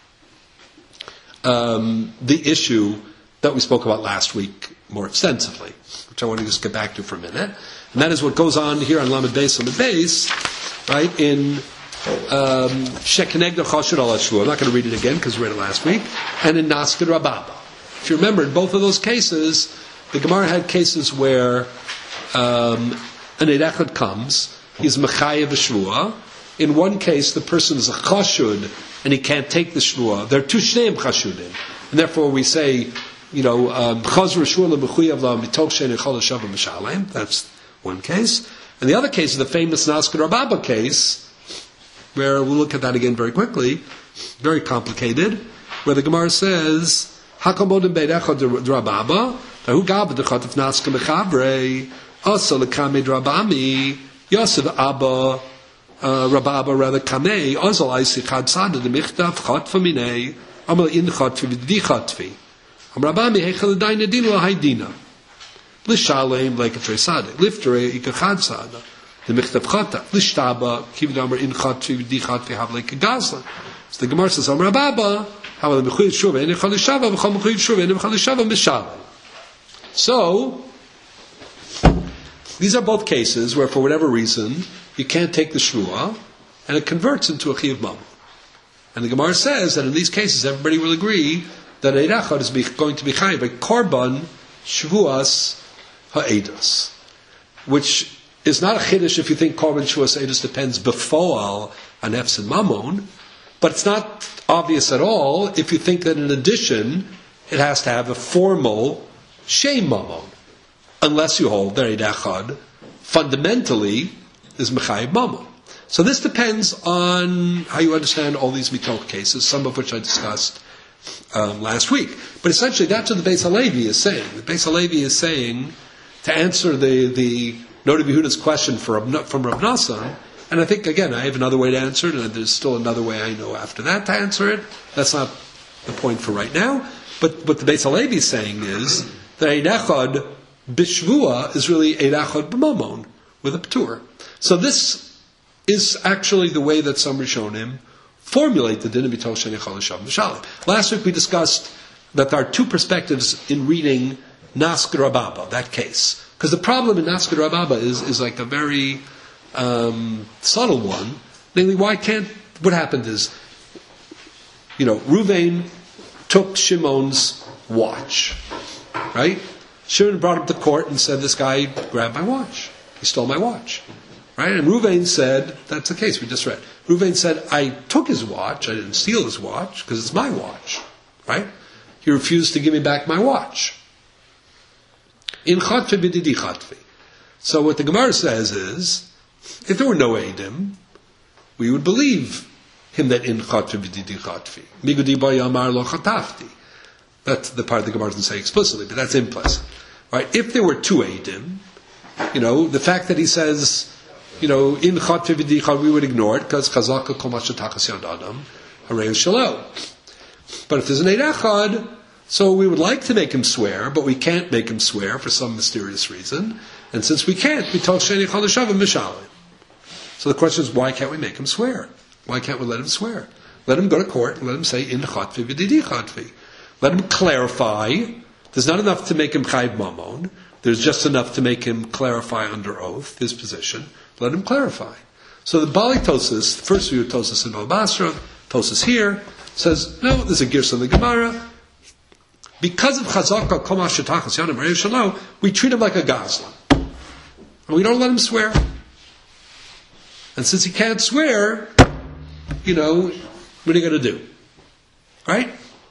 the issue that we spoke about last week more extensively, which I want to just get back to for a minute. And that is what goes on here on Lamed Beis on the base, right, in Shekenegda Chashur al Ashur. I'm not going to read it again because we read it last week. And in Naskid Rababa. If you remember, in both of those cases, the Gemara had cases where an Eid Echad comes, he's Mechayev Shvua. In one case, the person is a chashud, and he can't take the shvua. There are two shneim chashudim. And therefore we say, chazr shvua le'mechuyav la'mitoch she'en echol hashav mishalem. That's one case. And the other case is the famous Naskar Rababa case, where we'll look at that again very quickly, very complicated, where the Gemara says, Hakamodim Beit Echad Rababa, Hu Gaba Dechatav Naskar Mechabre, also Lekame Drabami, Yosef Abba, Rababa rather Kamei, Ozal Aisi Chad Sada, the Michtav Chatfa Minei, Amal In Chatfi, V'di Chatfi. Rabami Hechel Daina Dina Haidina. Lishalem like a Tresade. Liftere Ikachad Sada. The Michtav Chata. Lishtaba, Kivdamar In Chatfi, V'di Chatfi, have like a Gazlan. So the Gemara says, Rababa, how the Mechuyit Shuva, and Echalishavah, V'chal Mechuyit Shuva, and Echalishavah Mishalem. So, these are both cases where, for whatever reason, you can't take the shvuah, and it converts into a chiyuv mamon. And the Gemara says that in these cases, everybody will agree that Eid Echad is going to be chayiv by korban shvuas ha'edos, which is not a chiddush if you think korban shvuas ha'edos depends befoal on hefs and mamon, but it's not obvious at all if you think that in addition it has to have a formal shem mamon. Unless you hold that Eid Echad fundamentally is Mechayiv Mamon. So this depends on how you understand all these Mitoch cases, some of which I discussed last week. But essentially that's what the Beis HaLevi is saying. The Beis HaLevi is saying, to answer the Noda B'Yehuda's question from Rav Nassan, and I think, again, I have another way to answer it, and there's still another way I know after that to answer it. That's not the point for right now. But what the Beis HaLevi is saying is that Eid Echad Bishvua is really Eid Echad b'mamon with a p'tur. So this is actually the way that some Rishonim formulate the din of B'tol Sheni Chol Shav M'Shalim. Last week we discussed that there are two perspectives in reading Naskar Rababa, that case. Because the problem in Naskar Rababa is like a very subtle one. Namely, what happened is, Ruvain took Shimon's watch, right? Shimon brought him to court and said, this guy grabbed my watch. He stole my watch. Right? And Ruvain said, that's the case we just read. Ruvain said, I took his watch, I didn't steal his watch, because it's my watch. Right? He refused to give me back my watch. In Chatfi b'didi Chatfi. So what the Gemara says is, if there were no Eidim, we would believe him that in Chatfi b'didi Chatfi. Migudi b'yamar lo chatafti. That's the part the Gemara doesn't say explicitly, but that's implicit. Right? If there were two Eidim, the fact that he says, in Chatfi v'di Chatfi, we would ignore it, because Chazaka kol mashatachas yad adam, harei shalom. But if there's an Eid Echad, so we would like to make him swear, but we can't make him swear for some mysterious reason, and since we can't, we tell Sheni Chol Shav Mishalim. So the question is, why can't we make him swear? Why can't we let him swear? Let him go to court and let him say, in Chatfi v'di Chatfi. Let him clarify. There's not enough to make him Chayiv Mamon. There's just enough to make him clarify under oath his position. Let him clarify. So the Bali Tosas, the first view of Tosas in Bava Basra, Tosas here, says, no, there's a Girsa in the Gemara. Because of Chazaka, Koma Shetachas Yanim Rei Shalom, we treat him like a Gazlan. And we don't let him swear. And since he can't swear, what are you going to do? Right?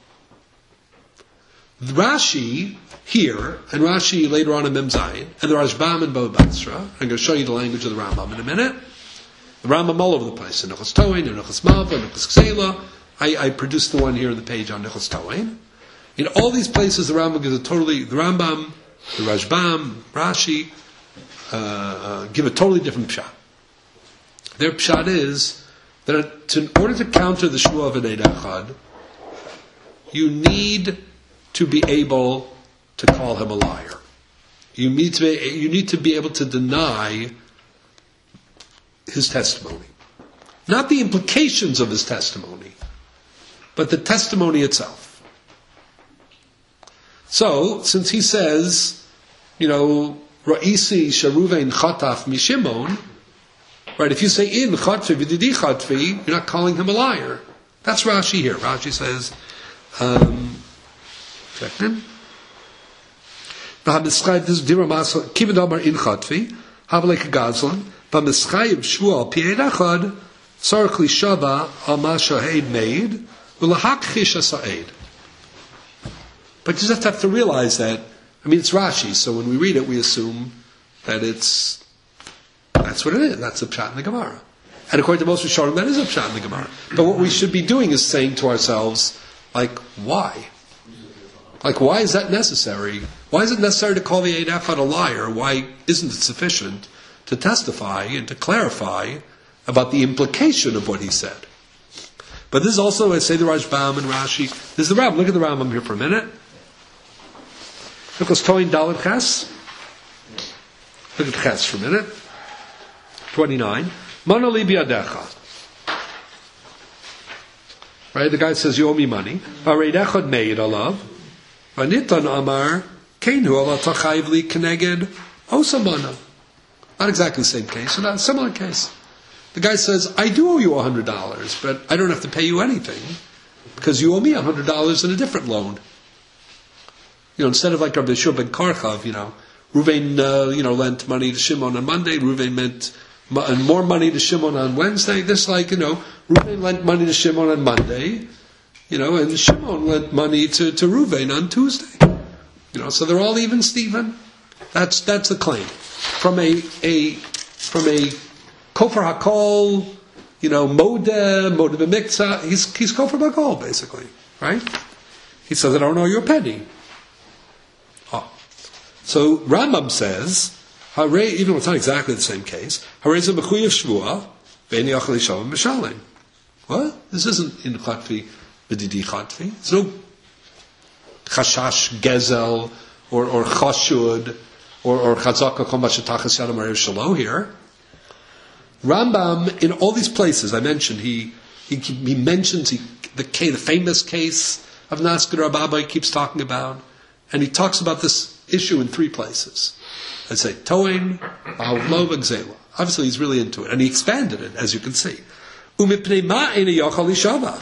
Rashi here, and Rashi later on in Mem Zayin, and the Rashbam in Bava Basra. I'm going to show you the language of the Rambam in a minute. The Rambam all over the place, in Nechos Toin, in Nechos Malva, in Nechos Ksela. I produced the one here on the page on Nechos Toin. In all these places, the Rambam gives the Rambam, the Rashbam, Rashi, give a totally different pshat. Their pshat is that in order to counter the Shua of an Eid Echad, you need to be able to call him a liar. You need to be able to deny his testimony. Not the implications of his testimony, but the testimony itself. So, since he says, Ra'isi Sharuvein Chataf Mishimon, right, if you say in Chatfi V'didi Chatfi, you're not calling him a liar. That's Rashi here. Rashi says, second. V'hamischayv, this is Dira Masal, Kivin Amar in Chatfi, Havalek Gazlan, V'hamischayv Shmuel Pi'ed Echad, Sarach Li Shava Al Ma Shahed Made, V'lahakchish Asa'ed. But you just have to realize that, it's Rashi, so when we read it, we assume that that's that's what it is. That's a pshat in the Gemara. And according to most Rishonim, that is a pshat in the Gemara. But what we should be doing is saying to ourselves, like, why? Like, why is that necessary? Why is it necessary to call the Eid Echad a liar? Why isn't it sufficient to testify and to clarify about the implication of what he said? But this is also, I say, the Rashbam and Rashi. This is the Rambam. Look at the Rambam here for a minute. Look at Toin Dalet Ches. Look at Ches for a minute. 29. Mana li biadecha. Right, the guy says, you owe me money. Eid Echad meid alav. Vanitan amar keinu ala tachayiv li keneged osamana. Not exactly the same case, but a similar case. The guy says, I do owe you $100, but I don't have to pay you anything because you owe me $100 in a different loan. Instead of like Rabbi Yeshua ben Karchav, Ruvain, lent money to Shimon on Monday, Ruvain lent more money to Shimon on Wednesday. This Ruvain lent money to Shimon on Monday, and Shimon lent money to Ruvain on Tuesday. So they're all even, Stephen. That's the claim. From a Kofar Hakol, Modeh B'miktzah, he's Kofar Hakol, basically, right? He says, I don't owe you a penny. Oh. So Rambam says, even though it's not exactly the same case, Harei Mechuyev Shvua, Ve'eni Achal Yishav M'shalem. What? This isn't in Chatfi, B'didi Chatfi. There's no Chashash Gezel, or Chashud, or Chazaka Kol Mashetachas Yadam Arev Shalo here. Rambam, in all these places I mentioned, he mentions the famous case of Naskir Rababa he keeps talking about, and he talks about this issue in 3 places. I'd say Toin, Ba'avlov, and Zela. Obviously he's really into it, and he expanded it, as you can see. Umipnei ma'ena yochal ishava.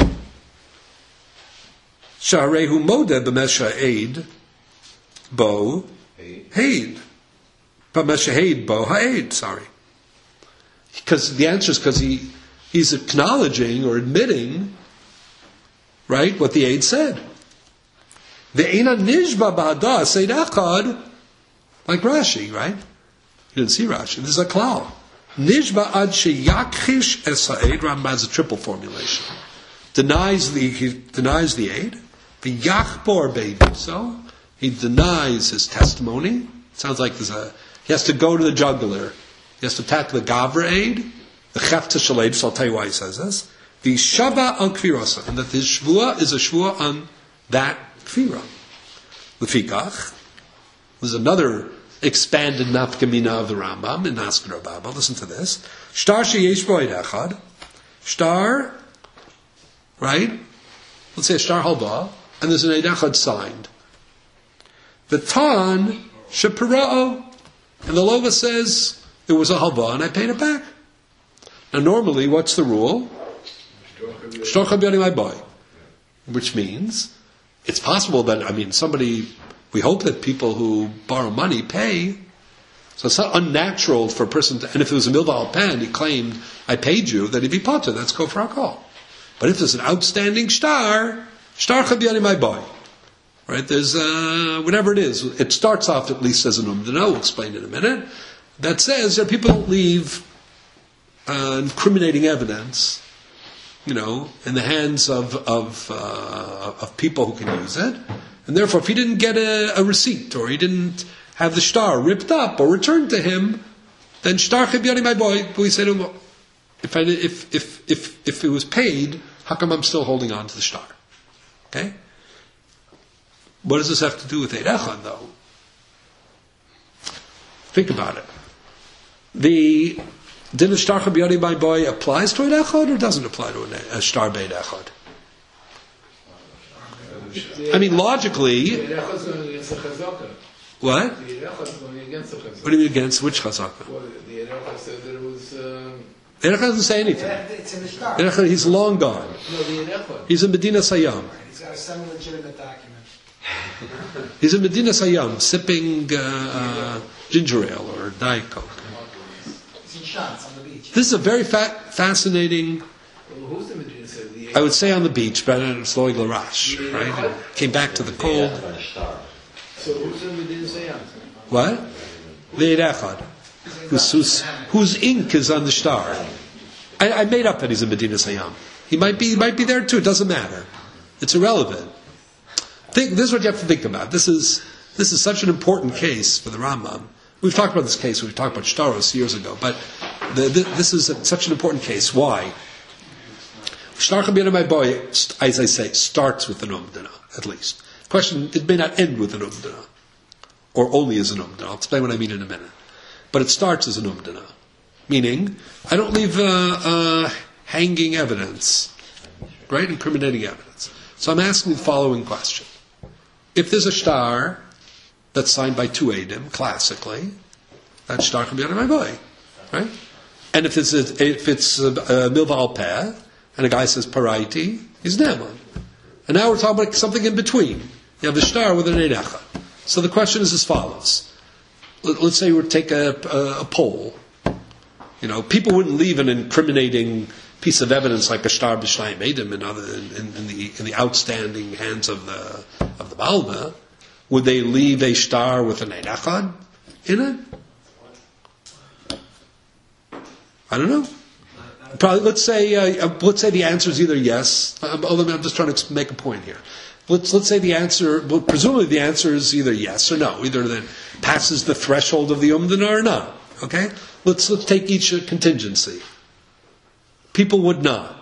Sha'arehu modeh b'mesha eid bo heid. B'mesha heid bo ha'eid, sorry. Because the answer is because he's acknowledging or admitting, right, what the aid said. Ve'ena nishba ba'ada seid echad, like Rashi, right? You didn't see Rashi. This is a klal. Nishba ad sheyakchish es ha'ed. Rambam has a triple formulation. He denies the aid. V'yachbor be'edu. So he denies his testimony. It sounds like he has to go to the jugular. He has to attack the Gavra aid, the Chefta Shaleid, so I'll tell you why he says this. The Shava al Kvirasa, and that his Shvua is a Shvua on that Kvira. Lefikach, there's another expanded nafkamina of the Rambam in Naskir Rababa. Listen to this. Shtar sheyesh bo eid echad. Shtar, right? Let's say a shtar halva, and there's an eid echad signed. V'tan shepara'o, and the Lova says, it was a halva and I paid it back. Now normally, what's the rule? Which means, it's possible that, we hope that people who borrow money pay. So it's not unnatural for a person to, and if it was a milva al pen, he claimed, I paid you, that he'd be potter, that's kofar hakol. But if there's an outstanding shtar chabiyani my boy. Right, there's, whatever it is, it starts off at least as an umdana, we'll explain in a minute, that says that people don't leave incriminating evidence, in the hands of people who can use it, and therefore, if he didn't get a receipt or he didn't have the shtar ripped up or returned to him, then shtar chibyani my boy. We say to him, if it was paid, how come I'm still holding on to the shtar? Okay. What does this have to do with Eid Echad, though? Think about it. The din of shtar chabyani my boy applies to Eid Echad or doesn't apply to a shtar beid echad? Logically. What? What do you mean against which chazaka? The Eid Echad said that it was. The Eid Echad doesn't say anything. It's in the shtar. He's long gone. No, the Eid Echad. He's in Medina Sayyam. He's got a semi-legitimate document. He's in Medina Sayyam, sipping ginger ale or Diet Coke. It's in shots on the beach. This is a very fascinating. Well, who's the Medina said? I would say on the beach, but it's Loig Larash, right? It came back to the cold. So who's the Medina Sayyam? What? The Eid Echad. whose ink is on the star. I made up that he's in Medina Sayyam. He might be there too. It doesn't matter. It's irrelevant. This is what you have to think about. This is such an important case for the Rambam. We've talked about this case. We've talked about Shtaros years ago, but this is such an important case. Why? Shtar Chabiyana, my boy, as I say, starts with an umdana, at least. Question: it may not end with an umdana, or only as an umdana. I'll explain what I mean in a minute. But it starts as an umdana, meaning I don't leave hanging evidence, right? Incriminating evidence. So I'm asking the following question: if there's a shtar that's signed by two Eidim, classically, that's shtar Chabiyana, my boy, right? And if it's milva al peh, and a guy says paraiti, he's neman. And now we're talking about something in between. You have the shtar with an ein echad. So the question is as follows. Let's say we take a poll. People wouldn't leave an incriminating piece of evidence like a shtar b'shnayim eidim in the outstanding hands of the balva. Would they leave a shtar with an ein echad in it? I don't know. Probably. Let's say the answer is either yes. I'm just trying to make a point here. Let's say the answer. Well, presumably the answer is either yes or no. Either that passes the threshold of the umdana or not. Okay. Let's take each contingency. People would not.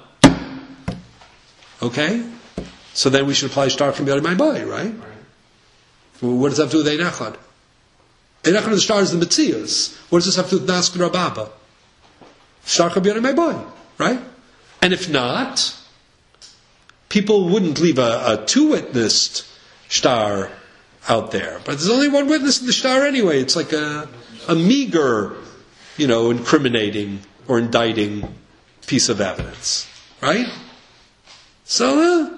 Okay. So then we should apply shtar from Yad Mai, right? Well, what does that have to do with ein echad? Ein echad of the shtar is the metzias. What does this have to do with Naskir Rababa? Shtar Chabiyana, my boy, right? And if not, people wouldn't leave a two-witnessed shtar out there. But there's only one witness in the shtar anyway. It's like a meager, incriminating or indicting piece of evidence, right? So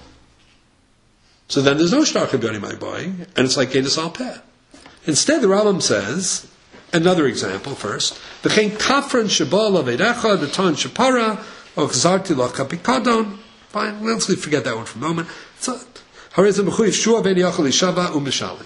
then there's no shtar Chabiyana, my boy, and it's like Gedus al Peh. Instead, the Rambam says, another example first. V'chein kafran sheba laveid echad v'ton shapara or chzarti lo kapikadon. Fine, let's forget that one for a moment. Harezim b'chuyiv shua ben yachal ishaba u'mishali.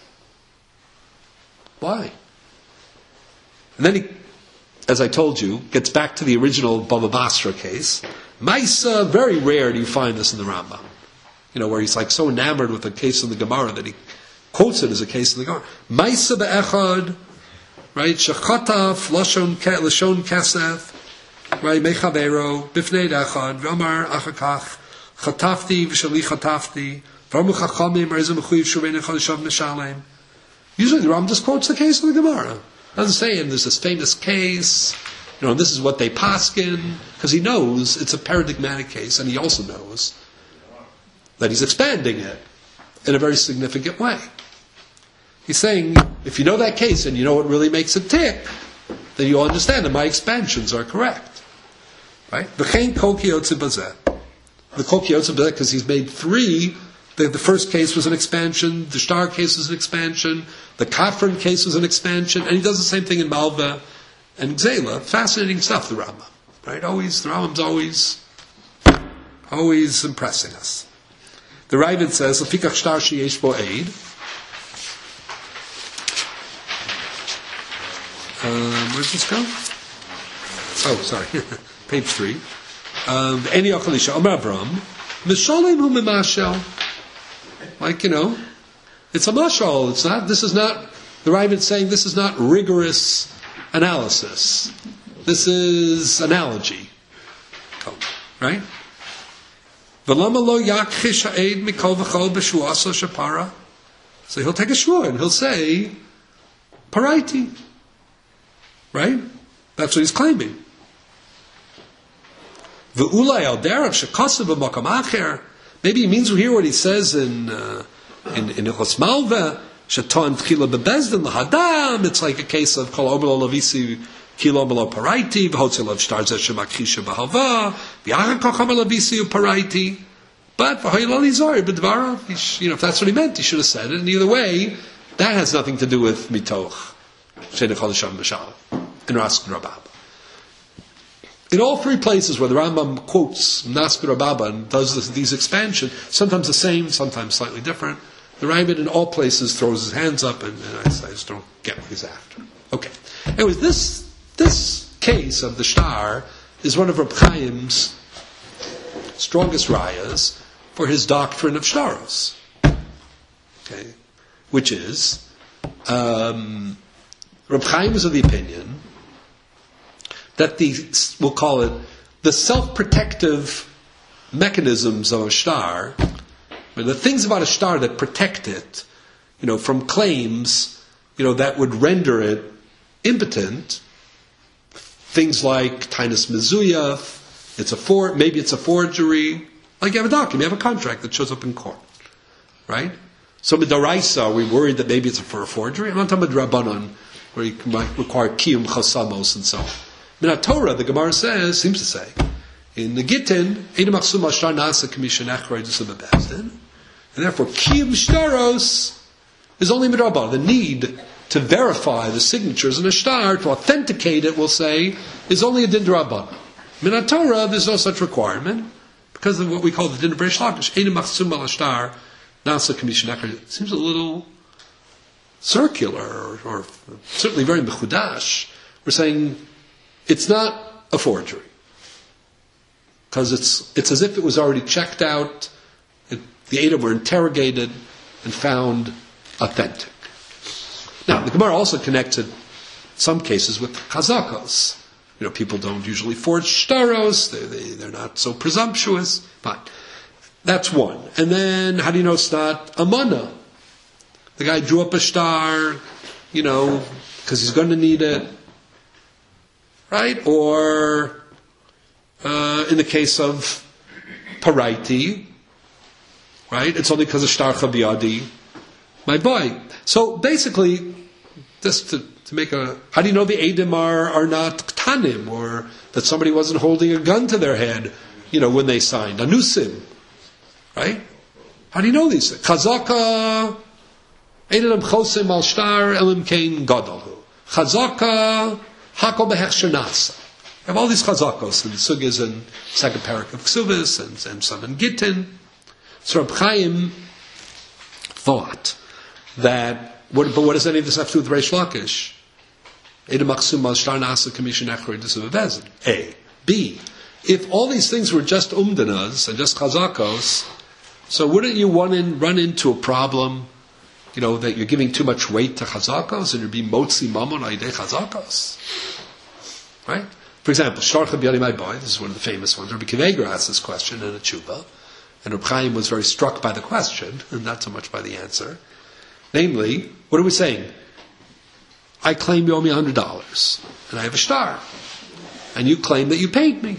Why? And then he, as I told you, gets back to the original Bava Basra case. Maisa, very rare do you find this in the Rambam. Where he's like so enamored with the case in the Gemara that he quotes it as a case in the Gemara. Maisa be'echad, right? Shechataf lashon kasef, right? Mechavero bifnei echad v'amar achakach chatafti v'shali chatafti v'amu chachamim arizim mechuyiv shuvein echad shav mishalem. Usually the Rambam just quotes the case of the Gemara. Doesn't say, and there's this famous case. This is what they paskin, because he knows it's a paradigmatic case, and he also knows that he's expanding it in a very significant way. He's saying, if you know that case and you know what really makes it tick, then you'll understand that my expansions are correct. Right? V'chein kol kiyotze bazeh. The kol kiyotze bazeh, because he's made three. The first case was an expansion, the shtar case was an expansion, the kafran case was an expansion, and he does the same thing in Malva and Gzela. Fascinating stuff, the Rambam. Right? The Rambam's always impressing us. The Ravid says, "Lefikach shtar sheyesh bo eid." Where's this go? Oh, sorry, page 3. Any achalisha Amar Abram, mishalim hu memashel. It's a mashal. It's not. This is not. The Ravid saying this is not rigorous analysis. This is analogy. Right? V'lama lo yakchish ha'ed mikol v'chol b'shuasa shapara. So he'll take a shua and he'll say, paraiti. Right? That's what he's claiming. V'ulai al derech shekasav b'makam acher. Maybe he means here what he says in Ilchos Malva, Shaton Tchila Bebezdin Lahadam. It's like a case of Kol Omelo Lavisi Kilo Omelo Paraiti V'Hotzel of Shtar Zeh Shemakhisha B'Halva V'Yachar Kocham Lavisi Paraiti. But V'Hoylali Zori B'Dvarav. If that's what he meant, he should have said it. And either way, that has nothing to do with Mitoch Shedech Chodesham B'Shalom in Naskir Rababa. In all three places where the Rambam quotes Naskir Rababa and does these expansions, sometimes the same, sometimes slightly different, the Ravid in all places throws his hands up and I just don't get what he's after. Okay. Anyways, this case of the shtar is one of Reb Chaim's strongest rayas for his doctrine of shtaros. Okay, which is Reb Chaim is of the opinion that we'll call it the self-protective mechanisms of a shtar, the things about a shtar that protect it, from claims, that would render it impotent. Things like Tainus Mezuyah, maybe it's a forgery. Like you have a document, you have a contract that shows up in court, right? So midaraisa, are we worried that maybe it's for a forgery? I'm not talking about Rabbanon, where you might require kiyum chasamos and so on. Minat Torah, the Gemara seems to say, in the Gittin, Eidem Achsum Ashtar Nasa Commission Achrei Dusam Bezdin, and therefore kiyum shtaros is only midrabanan. The need to verify the signatures in a shtar, to authenticate it, we'll say, is only a din d'Rabbanan. Minat Torah, there's no such requirement, because of what we call the din of Reish Lakish. Eidem Achsum Ashtar Nasa Commission Achrei. It seems a little circular, or certainly very mechudash. We're saying it's not a forgery, because it's as if it was already checked out. The Edom were interrogated and found authentic. Now, the Gemara also connected some cases with chazakos. People don't usually forge shtaros; they're not so presumptuous. Fine, that's one. And then, how do you know it's not a mana? The guy drew up a shtar, because he's going to need it, right? Or in the case of paraiti, right? It's only because of shtar chabiyadi, my boy. So basically, just to make how do you know the Edom are not ktanim, or that somebody wasn't holding a gun to their head, when they signed? Anusim, right? How do you know these things? Chazaka, Edom chosim al shtar elim kein gadolhu. Chazaka, hakol behechsher nasa. You have all these chazakos and sugis and second parak of Ksuvis and some in Gittin. So Reb Chaim thought that, but what does any of this have to do with Reish Lakish? Edom Achsum al shtar nasa commission achrei d'suva bezin. A. B. If all these things were just umdanas and just chazakos, so wouldn't you run into a problem, that you're giving too much weight to chazakos and you're being motzi mamon aidei chazakos? Right? For example, shtar chabiyadi my boy, this is one of the famous ones. Rabbi Akiva Eiger asked this question in a tshuva, and Reb Chaim was very struck by the question, and not so much by the answer. Namely, what are we saying? I claim you owe me $100, and I have a shtar, and you claim that you paid me.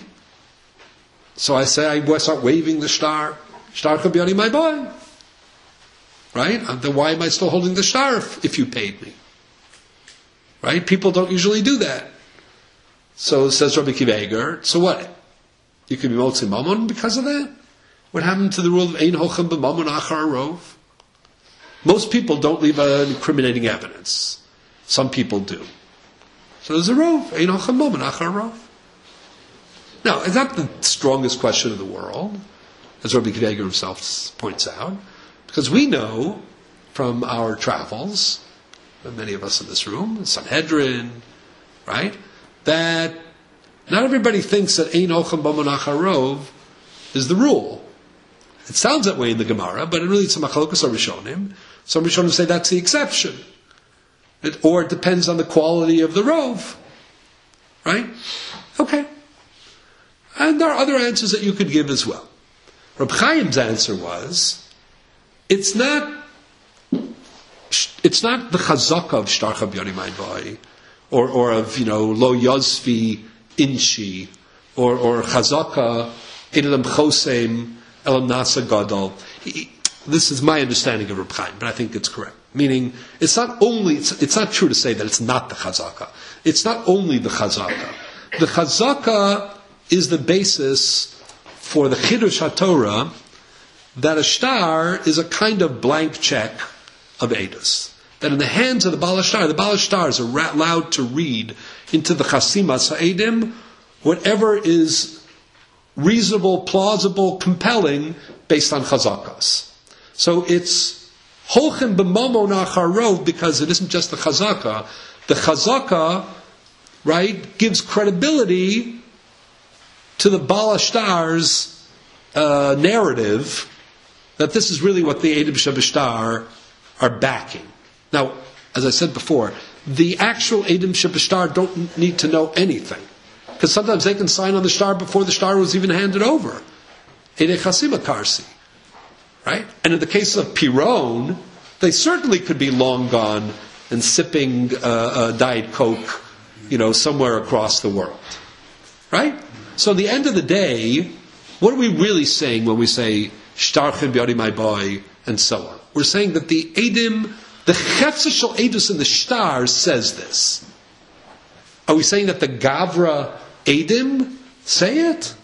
So I say, I start waving the shtar. Shtar chabiyadi my boy. Right? Then why am I still holding the shtar if you paid me? Right? People don't usually do that. So says Rabbi Akiva Eiger, so what? You can be motzi mamon because of that? What happened to the rule of ein hochem b'mamon achar rov? Most people don't leave an incriminating evidence. Some people do. So there's a rov, ein hochem b'mamon achar rov. Now, it's not the strongest question of the world, as Rabbi Akiva Eiger himself points out, because we know from our travels, many of us in this room, Sanhedrin, right, that not everybody thinks that ein hochem b'mamon achar rov is the rule. It sounds that way in the Gemara, but really it's a machlokas or Rishonim. Some Rishonim say that's the exception. Or it depends on the quality of the rov. Right? Okay. And there are other answers that you could give as well. Reb Chaim's answer was, it's not the chazaka of shtar chabiyadi my boy, or of, lo yozfi inshi, or chazaka edom chosem elam nasa gadol. This is my understanding of Reb Chaim, but I think it's correct. Meaning, it's not true to say that it's not the chazaka. It's not only the chazaka. The chazaka is the basis for the Chidush HaTorah that a shtar is a kind of blank check of Eidos. That in the hands of the Baal Shtars are allowed to read into the Chasimas HaEdim whatever is reasonable, plausible, compelling, based on chazakas. So it's Holchem b'mamon acharov because it isn't just the chazaka. The chazaka right, gives credibility to the Baal Ashtar's narrative that this is really what the Eidim Shebashtar are backing. Now, as I said before, the actual Eidim Shebashtar don't need to know anything, because sometimes they can sign on the shtar before the shtar was even handed over. Eidei Chasima Karsi. Right? And in the case of Piron, they certainly could be long gone and sipping Diet Coke, somewhere across the world. Right? So at the end of the day, what are we really saying when we say Shtarchem B'Yadi My Boy and so on? We're saying that the Eidim, the Chefza Shel Eidus in the shtar says this. Are we saying that the Gavra Eidim say it?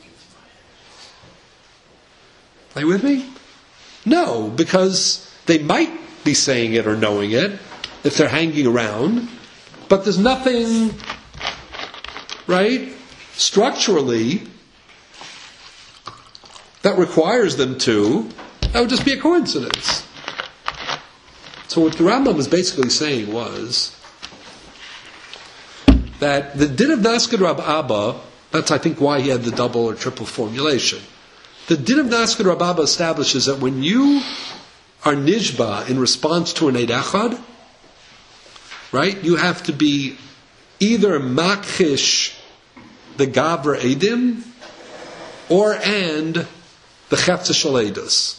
Are you with me? No, because they might be saying it or knowing it if they're hanging around, but there's nothing, right, structurally that requires them to. That would just be a coincidence. So what the Rambam was basically saying was that the din of Naskid Rab Abba, that's I think why he had the double or triple formulation. The din of Naskid Rab Abba establishes that when you are nishba in response to an Eid Echad, right, you have to be either makhish the Gavra Eidim and the Chefza Shel Eidus.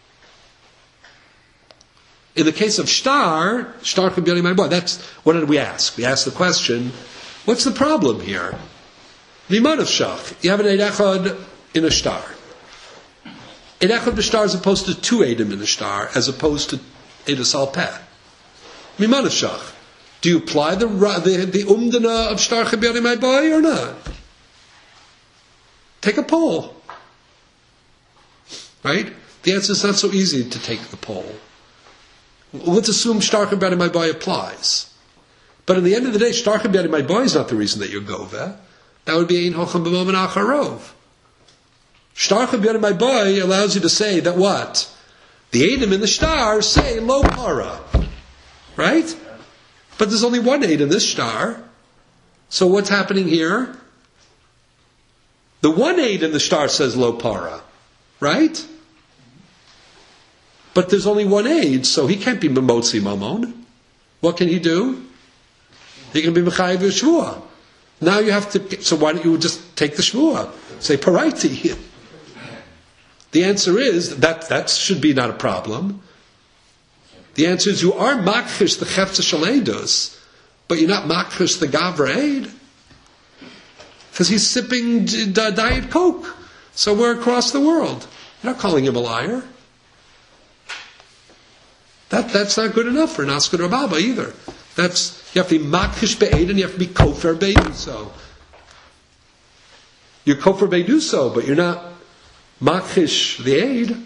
In the case of Shtar Kem B'Yadi My Boy, that's, what did we ask? We asked the question, what's the problem here? Mimad of Shach, you have an Eid Echad in a Shtar. Eid Echad b'Shtar as opposed to two Eidim in a Shtar, as opposed to Eidus Al Peh. Mimad of Shach, do you apply the umdana of Shtar Kem B'Yadi My Boy or not? Take a poll. Right? The answer is not so easy to take the poll. Let's assume Shtar Kem B'Yadi My Boy applies. But at the end of the day, Shtar Kem B'Yadi My Boy is not the reason that you're Goveh. That would be Ein Hocham B'Momen Acharov. Shtar Kem B'Yadi My Boy allows you to say that what? The Eidim in the Shtar say Lo Para. Right? But there's only one Eid in this Shtar. So what's happening here? The one Eid in the Shtar says Lo Para. Right? But there's only one Eid, so he can't be Memotzi Mamon. What can he do? He can be Mechayev Shvuah. Now you have to, so why don't you just take the Shvuah? Say Paraiti. The answer is, that should be not a problem. The answer is, you are Makhish the Chefza Shel Eidus, but you're not Makhish the Gavra Eid. Because he's sipping Diet Coke somewhere across the world. You're not calling him a liar. That's not good enough for Naskid Rab Abba either. You have to be Makhish Be'ed and you have to be Kofer Be'duso. You're Kofer Be'duso, but you're not Makhish the Eid.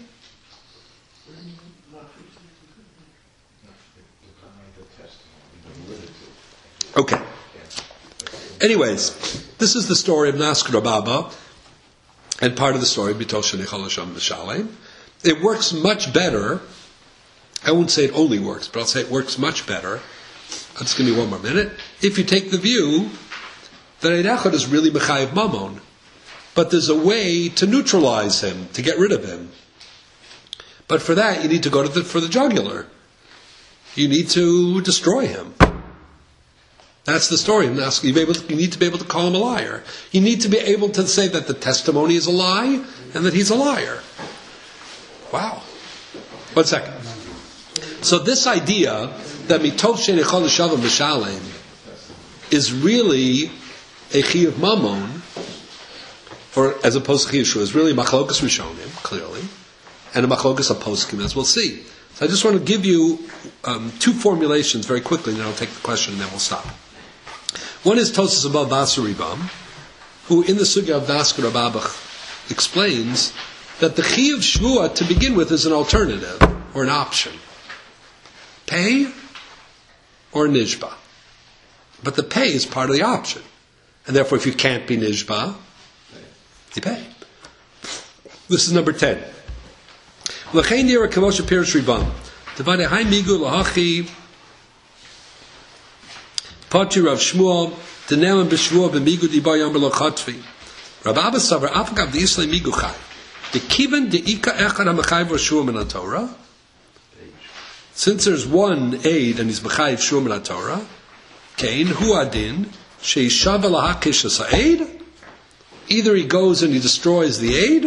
Okay. Anyways, this is the story of Naskid Rab Abba and part of the story of Bitol Shenichol Hashem B'Shalem. It works much better. I won't say it only works, but I'll say it works much better. Just give me one more minute. If you take the view that Eid Echad is really Mechayev Mamon, but there's a way to neutralize him, to get rid of him. But for that, you need to go for the jugular. You need to destroy him. That's the story. You need to be able to call him a liar. You need to be able to say that the testimony is a lie and that he's a liar. Wow. 1 second. So this idea that mitov shenichol l'shavam b'shalem is really a chiyuv mamon, or as opposed to chiyuv shua, is really machlokas rishonim, clearly, and a machlokas aposkim, as we'll see. So I just want to give you two formulations very quickly, and then I'll take the question and then we'll stop. One is Tosas Abba Basaribam, who in the sugya of Naskid Rab Abba explains that the chiyuv shvua to begin with is an alternative or an option. Pay or nishba. But the pay is part of the option. And therefore, if you can't be nishba, you pay. This is number 10. L'chein yira kavosha pirish ribam. Tavade hai migu lahachi pati Rav Shmuel Denelim b'shvua b'migu diba yom b'lochatvi. Rav Abba Savar Afagav the Islam Miguchai. The Kivan the Ika Echad HaMechayiv Shua Min HaTorah. Since there's one aid and he's Mechayiv Shua Min HaTorah, Kain Hu Adin Sheishav Lahakish Ha'aid. Either he goes and he destroys the aid,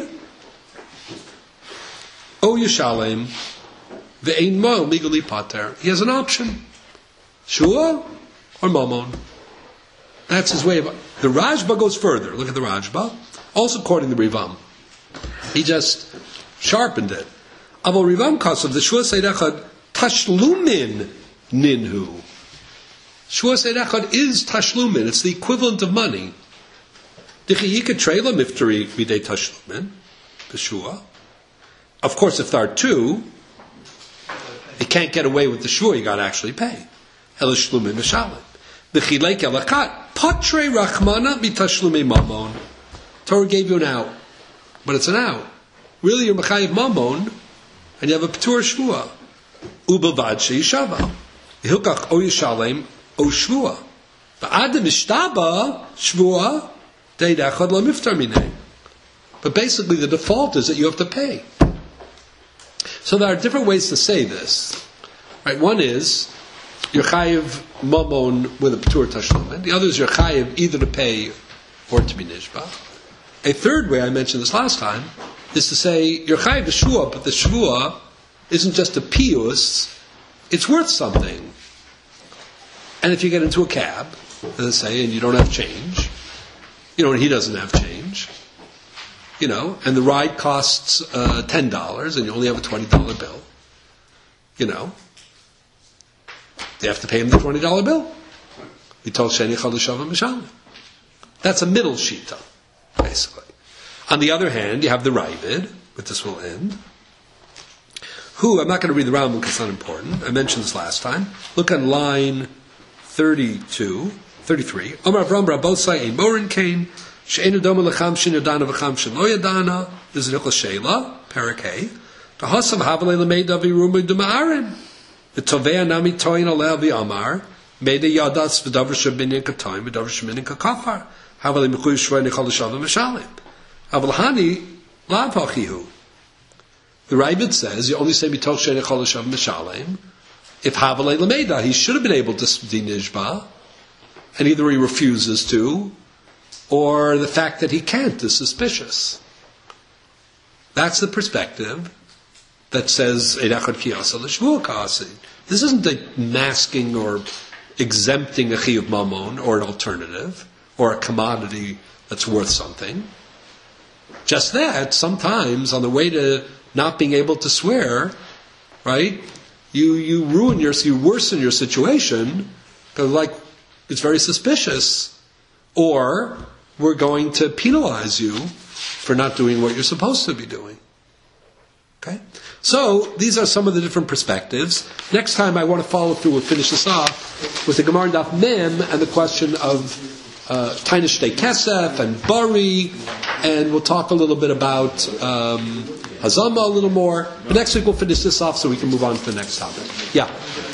O Yishalem Ve'ein Mo Miguli Pater. He has an option: Shua or Mamon. That's his way of. The Rajba goes further. Look at the Rajba. Also quoting the Rivam. He just sharpened it. Aval Rivam Kasav, the Shua Seid Echad Tashlumin Ninhu. Shua Seid Echad is Tashlumin. It's the equivalent of money. Dichiyika Trela Miftari Midei Tashlumin. The Shua. Of course, if there are two, you can't get away with the Shua, you got to actually pay. Elishlumin Mishalim. B'chilek elakat patre rachmana mitashlume mamon. Torah gave you an out, but it's an out. Really, you're mechayiv mamon, and you have a p'tur shvua. Ubavad sheishava. Hilkach o yishalem o shvua. Ba'adam ishtaba shvua deidachad lo miftar minei. But basically, the default is that you have to pay. So there are different ways to say this. Right? One is you're chayiv mamon with a p'tur tashlumin. The other is you're chayiv either to pay or to be nishba. A third way, I mentioned this last time, is to say you're chayiv the shvua, but the shvua isn't just a pius, it's worth something. And if you get into a cab, let's say, and you don't have change, and he doesn't have change, and the ride costs $10 and you only have a $20 bill, you have to pay him the $20 bill. We told Sheni Chalushav Mishalim. That's a middle shita, basically. On the other hand, you have the Ravid, but this will end. Who, I'm not going to read the Rambam because it's not important. I mentioned this last time. Look on line 33. Omar Avram Rabosai Ein Morin Kain She'enu Doma L'cham Shin Yadana V'cham Shin Lo Yadana. This is Nichol Sheila, Parakeh. V'hosav Havalei L'mei Davi Rumei Duma'arim. V'tovei Nami Toyin Alei V'Amar Meida Yadas V'davar Shabinyan Katoyin V'davar Shabinyan Kakafar Havalei Mechuy Shvei Nechol L'shavim Mishalim Avalhani Lav Hachihu. The Ravid says you only say Mitol Shei Nechol L'shavim Mishalim if Havalei L'meida. He should have been able to be Nishba, and either he refuses to, or the fact that he can't is suspicious. That's the perspective that says Eidachad Kiyasa L'Shvua Ka'asid. This isn't a masking or exempting a Chiyuv Mamon or an alternative or a commodity that's worth something. Just that, sometimes on the way to not being able to swear, right, you worsen your situation because it's very suspicious, or we're going to penalize you for not doing what you're supposed to be doing. Okay? So, these are some of the different perspectives. Next time I want to follow through and finish this off with the Gemara Daf Mem and the question of Taina Shtei Kesef and Bari, and we'll talk a little bit about Hazama a little more. But next week we'll finish this off so we can move on to the next topic. Yeah?